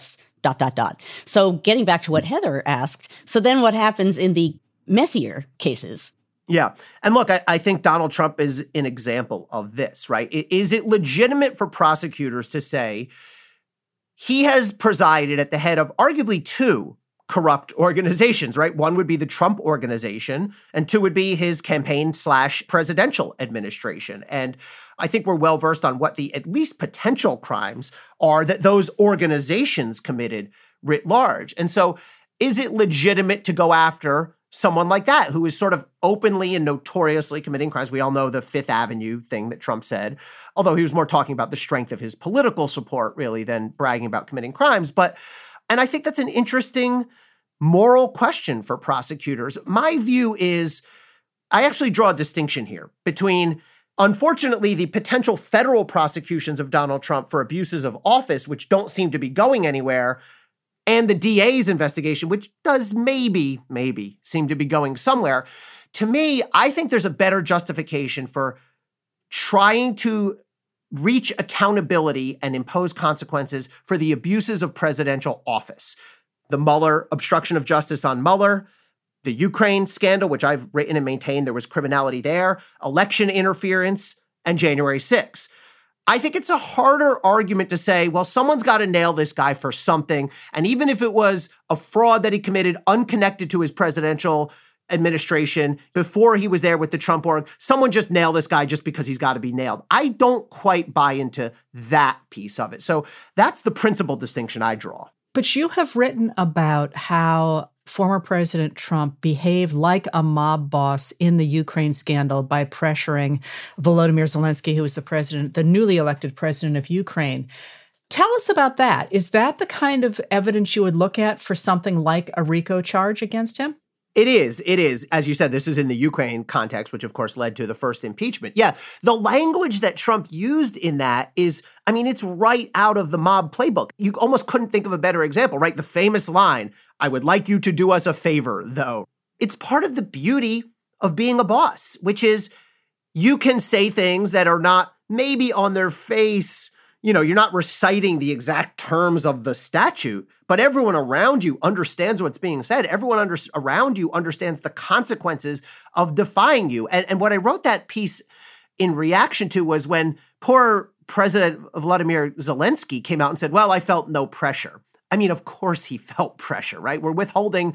So getting back to what Heather asked, so then what happens in the messier cases? Yeah. And look, I think Donald Trump is an example of this, right? Is it legitimate for prosecutors to say he has presided at the head of arguably two corrupt organizations, right? One would be the Trump organization, and two would be his campaign/presidential administration. And I think we're well versed on what the at least potential crimes are that those organizations committed writ large. And so is it legitimate to go after someone like that who is sort of openly and notoriously committing crimes? We all know the Fifth Avenue thing that Trump said, although he was more talking about the strength of his political support really than bragging about committing crimes. And I think that's an interesting moral question for prosecutors. My view is, I actually draw a distinction here between, unfortunately, the potential federal prosecutions of Donald Trump for abuses of office, which don't seem to be going anywhere, and the DA's investigation, which does maybe seem to be going somewhere. To me, I think there's a better justification for trying to reach accountability and impose consequences for the abuses of presidential office. The Mueller obstruction of justice on Mueller, the Ukraine scandal, which I've written and maintained there was criminality there, election interference, and January 6th. I think it's a harder argument to say, well, someone's got to nail this guy for something. And even if it was a fraud that he committed unconnected to his presidential administration before he was there with the Trump org, someone just nail this guy just because he's got to be nailed. I don't quite buy into that piece of it. So that's the principal distinction I draw. But you have written about how former President Trump behaved like a mob boss in the Ukraine scandal by pressuring Volodymyr Zelensky, who was the newly elected president of Ukraine. Tell us about that. Is that the kind of evidence you would look at for something like a RICO charge against him? It is. It is. As you said, this is in the Ukraine context, which of course led to the first impeachment. Yeah, the language that Trump used in that is, I mean, it's right out of the mob playbook. You almost couldn't think of a better example, right? The famous line, "I would like you to do us a favor, though." It's part of the beauty of being a boss, which is you can say things that are not maybe on their face. You know, you're not reciting the exact terms of the statute, but everyone around you understands what's being said. Everyone around you understands the consequences of defying you. And what I wrote that piece in reaction to was when poor President Vladimir Zelensky came out and said, well, I felt no pressure. I mean, of course he felt pressure, right? We're withholding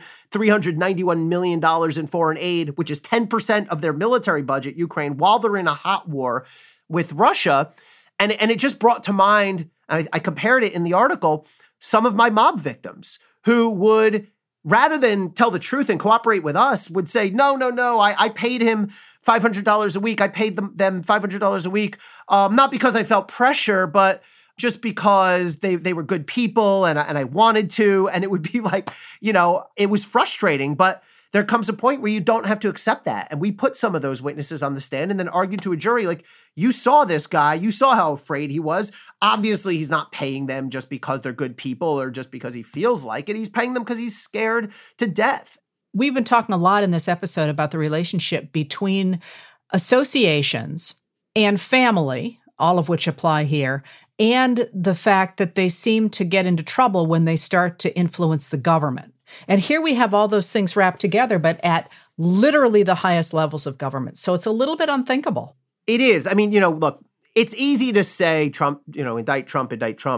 $391 million in foreign aid, which is 10% of their military budget, Ukraine, while they're in a hot war with Russia. And it just brought to mind, and I compared it in the article, some of my mob victims who would, rather than tell the truth and cooperate with us, would say, no, I paid him $500 a week. I paid them $500 a week, not because I felt pressure, but just because they were good people and I wanted to. And it would be like, you know, it was frustrating, but there comes a point where you don't have to accept that. And we put some of those witnesses on the stand and then argued to a jury, like, you saw this guy, you saw how afraid he was. Obviously, he's not paying them just because they're good people or just because he feels like it. He's paying them because he's scared to death. We've been talking a lot in this episode about the relationship between associations and family, all of which apply here, and the fact that they seem to get into trouble when they start to influence the government. And here we have all those things wrapped together, but at literally the highest levels of government. So it's a little bit unthinkable. It is. I mean, you know, look, it's easy to say Trump, you know, indict Trump.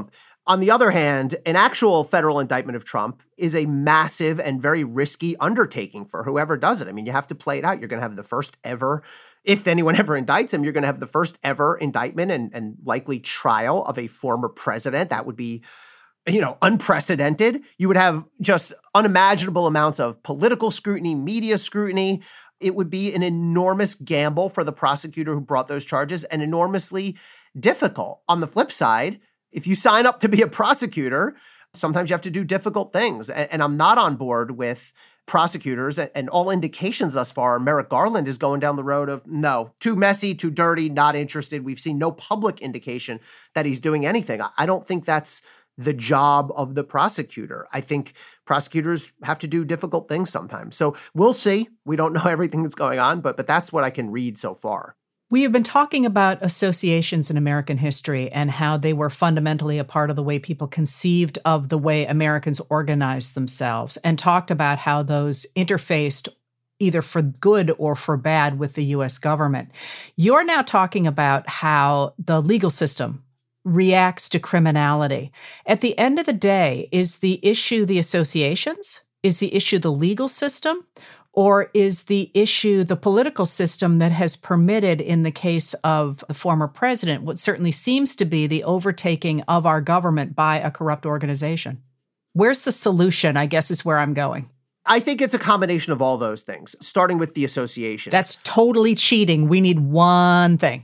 On the other hand, an actual federal indictment of Trump is a massive and very risky undertaking for whoever does it. I mean, you have to play it out. You're going to have the first ever, if anyone ever indicts him, you're going to have the first ever indictment and likely trial of a former president. That would be, you know, unprecedented. You would have just unimaginable amounts of political scrutiny, media scrutiny. It would be an enormous gamble for the prosecutor who brought those charges and enormously difficult. On the flip side, if you sign up to be a prosecutor, sometimes you have to do difficult things. And I'm not on board with prosecutors. And all indications thus far, Merrick Garland is going down the road of, no, too messy, too dirty, not interested. We've seen no public indication that he's doing anything. I don't think that's the job of the prosecutor. I think prosecutors have to do difficult things sometimes. So we'll see. We don't know everything that's going on, but that's what I can read so far. We have been talking about associations in American history and how they were fundamentally a part of the way people conceived of the way Americans organized themselves, and talked about how those interfaced either for good or for bad with the U.S. government. You're now talking about how the legal system reacts to criminality. At the end of the day, is the issue the associations? Is the issue the legal system? Or is the issue the political system that has permitted, in the case of the former president, what certainly seems to be the overtaking of our government by a corrupt organization? Where's the solution, I guess, is where I'm going. I think it's a combination of all those things, starting with the association. That's totally cheating. We need one thing.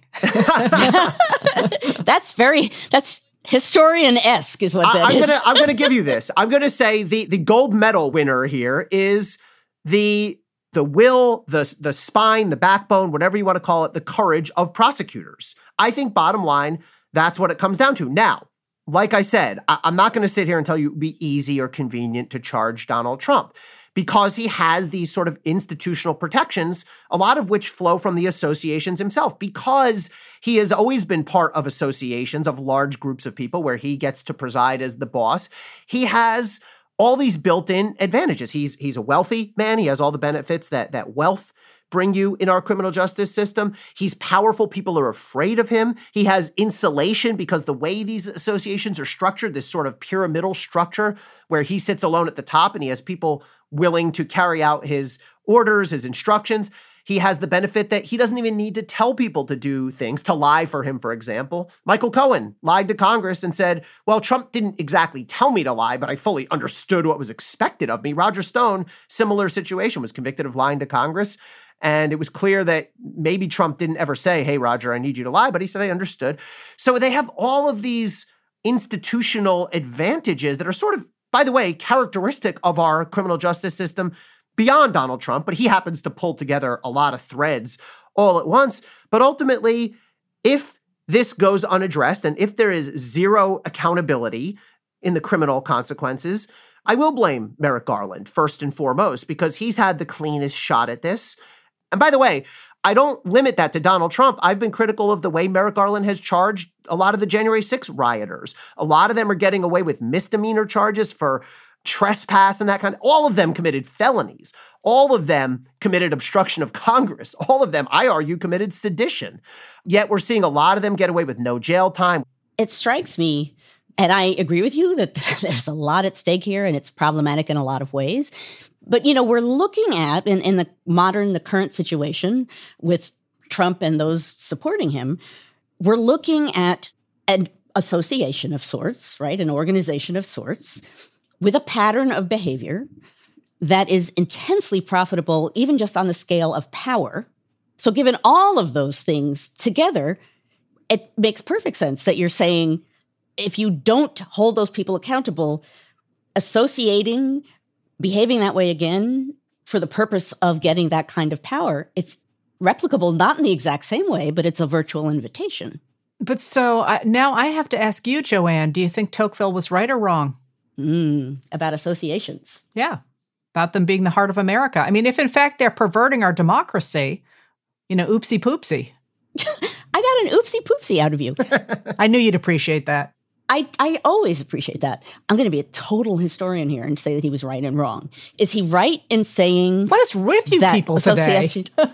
That's historian-esque is what that is. I'm going to give you this. I'm going to say the gold medal winner here is the will, the spine, the backbone, whatever you want to call it, the courage of prosecutors. I think bottom line, that's what it comes down to. Now, like I said, I'm not going to sit here and tell you it would be easy or convenient to charge Donald Trump, because he has these sort of institutional protections, a lot of which flow from the associations himself, because he has always been part of associations of large groups of people where he gets to preside as the boss. He has all these built-in advantages. He's a wealthy man. He has all the benefits that wealth bring you in our criminal justice system. He's powerful. People are afraid of him. He has insulation because the way these associations are structured, this sort of pyramidal structure where he sits alone at the top and he has people willing to carry out his orders, his instructions. He has the benefit that he doesn't even need to tell people to do things, to lie for him, for example. Michael Cohen lied to Congress and said, well, Trump didn't exactly tell me to lie, but I fully understood what was expected of me. Roger Stone, similar situation, was convicted of lying to Congress. And it was clear that maybe Trump didn't ever say, hey, Roger, I need you to lie, but he said, I understood. So they have all of these institutional advantages that are sort of, by the way, characteristic of our criminal justice system beyond Donald Trump, but he happens to pull together a lot of threads all at once. But ultimately, if this goes unaddressed and if there is zero accountability in the criminal consequences, I will blame Merrick Garland first and foremost because he's had the cleanest shot at this. And by the way, I don't limit that to Donald Trump. I've been critical of the way Merrick Garland has charged a lot of the January 6th rioters. A lot of them are getting away with misdemeanor charges for trespass and that kind of. All of them committed felonies. All of them committed obstruction of Congress. All of them, I argue, committed sedition. Yet we're seeing a lot of them get away with no jail time. It strikes me, and I agree with you, that there's a lot at stake here and it's problematic in a lot of ways. But, we're looking at, in the current situation with Trump and those supporting him, we're looking at an association of sorts, right? An organization of sorts with a pattern of behavior that is intensely profitable, even just on the scale of power. So given all of those things together, it makes perfect sense that you're saying, if you don't hold those people accountable, associating, behaving that way again for the purpose of getting that kind of power, it's replicable, not in the exact same way, but it's a virtual invitation. But so now I have to ask you, Joanne, do you think Tocqueville was right or wrong? About associations. Yeah, about them being the heart of America. I mean, if in fact they're perverting our democracy, oopsie poopsie. I got an oopsie poopsie out of you. I knew you'd appreciate that. I always appreciate that. I'm going to be a total historian here and say that he was right and wrong. Is he right in saying what is with you people today?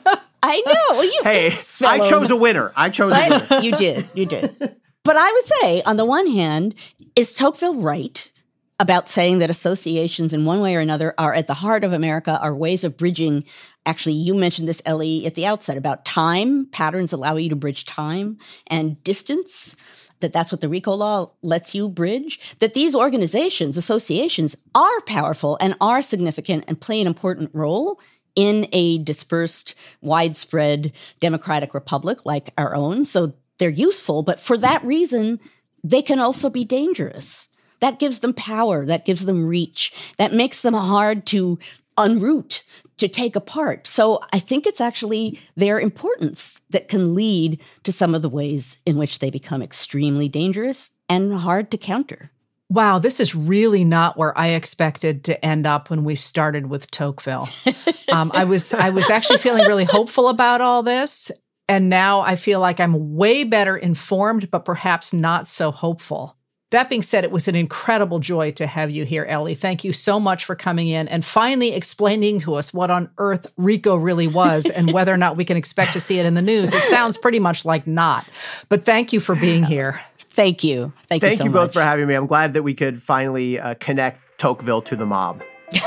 I know. Well, hey, I chose a winner. You did. But I would say, on the one hand, is Tocqueville right about saying that associations in one way or another are at the heart of America, are ways of bridging? Actually, you mentioned this, Ellie, at the outset about time. Patterns allow you to bridge time and distance. That's what the RICO law lets you bridge, that these organizations, associations, are powerful and are significant and play an important role in a dispersed, widespread democratic republic like our own. So they're useful, but for that reason, they can also be dangerous. That gives them power, that gives them reach, that makes them hard to unroot, to take apart. So I think it's actually their importance that can lead to some of the ways in which they become extremely dangerous and hard to counter. Wow, this is really not where I expected to end up when we started with Tocqueville. I was actually feeling really hopeful about all this, and now I feel like I'm way better informed, but perhaps not so hopeful. That being said, it was an incredible joy to have you here, Ellie. Thank you so much for coming in and finally explaining to us what on earth RICO really was and whether or not we can expect to see it in the news. It sounds pretty much like not. But thank you for being here. Thank you. Thank you so much. Both for having me. I'm glad that we could finally connect Tocqueville to the mob.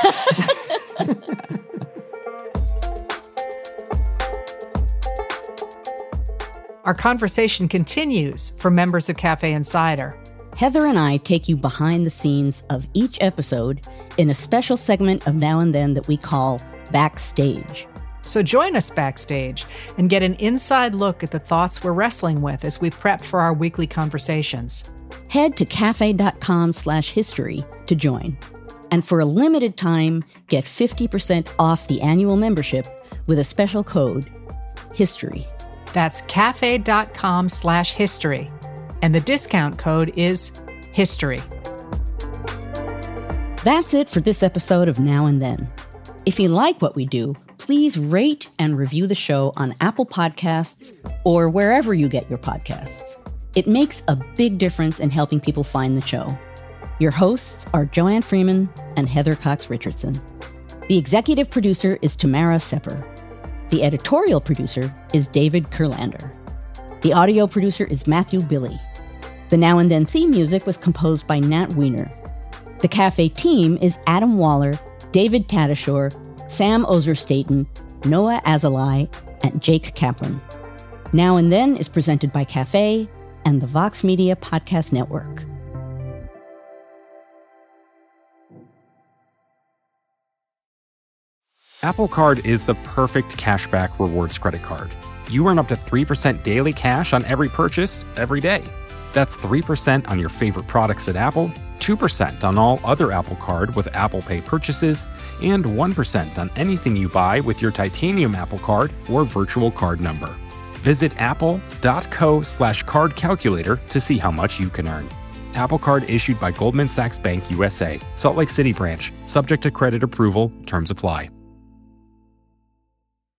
Our conversation continues for members of Cafe Insider. Heather and I take you behind the scenes of each episode in a special segment of Now and Then that we call Backstage. So join us backstage and get an inside look at the thoughts we're wrestling with as we prep for our weekly conversations. Head to cafe.com/history to join. And for a limited time, get 50% off the annual membership with a special code, HISTORY. That's cafe.com/history. And the discount code is HISTORY. That's it for this episode of Now and Then. If you like what we do, please rate and review the show on Apple Podcasts or wherever you get your podcasts. It makes a big difference in helping people find the show. Your hosts are Joanne Freeman and Heather Cox Richardson. The executive producer is Tamara Sepper. The editorial producer is David Kurlander. The audio producer is Matthew Billy. The Now and Then theme music was composed by Nat Weiner. The Cafe team is Adam Waller, David Tadashore, Sam Ozer-Staten, Noah Azalai, and Jake Kaplan. Now and Then is presented by Cafe and the Vox Media Podcast Network. Apple Card is the perfect cashback rewards credit card. you earn up to 3% daily cash on every purchase every day. That's 3% on your favorite products at Apple, 2% on all other Apple Card with Apple Pay purchases, and 1% on anything you buy with your titanium Apple Card or virtual card number. Visit apple.co/card calculator to see how much you can earn. Apple Card issued by Goldman Sachs Bank USA, Salt Lake City branch, subject to credit approval, terms apply.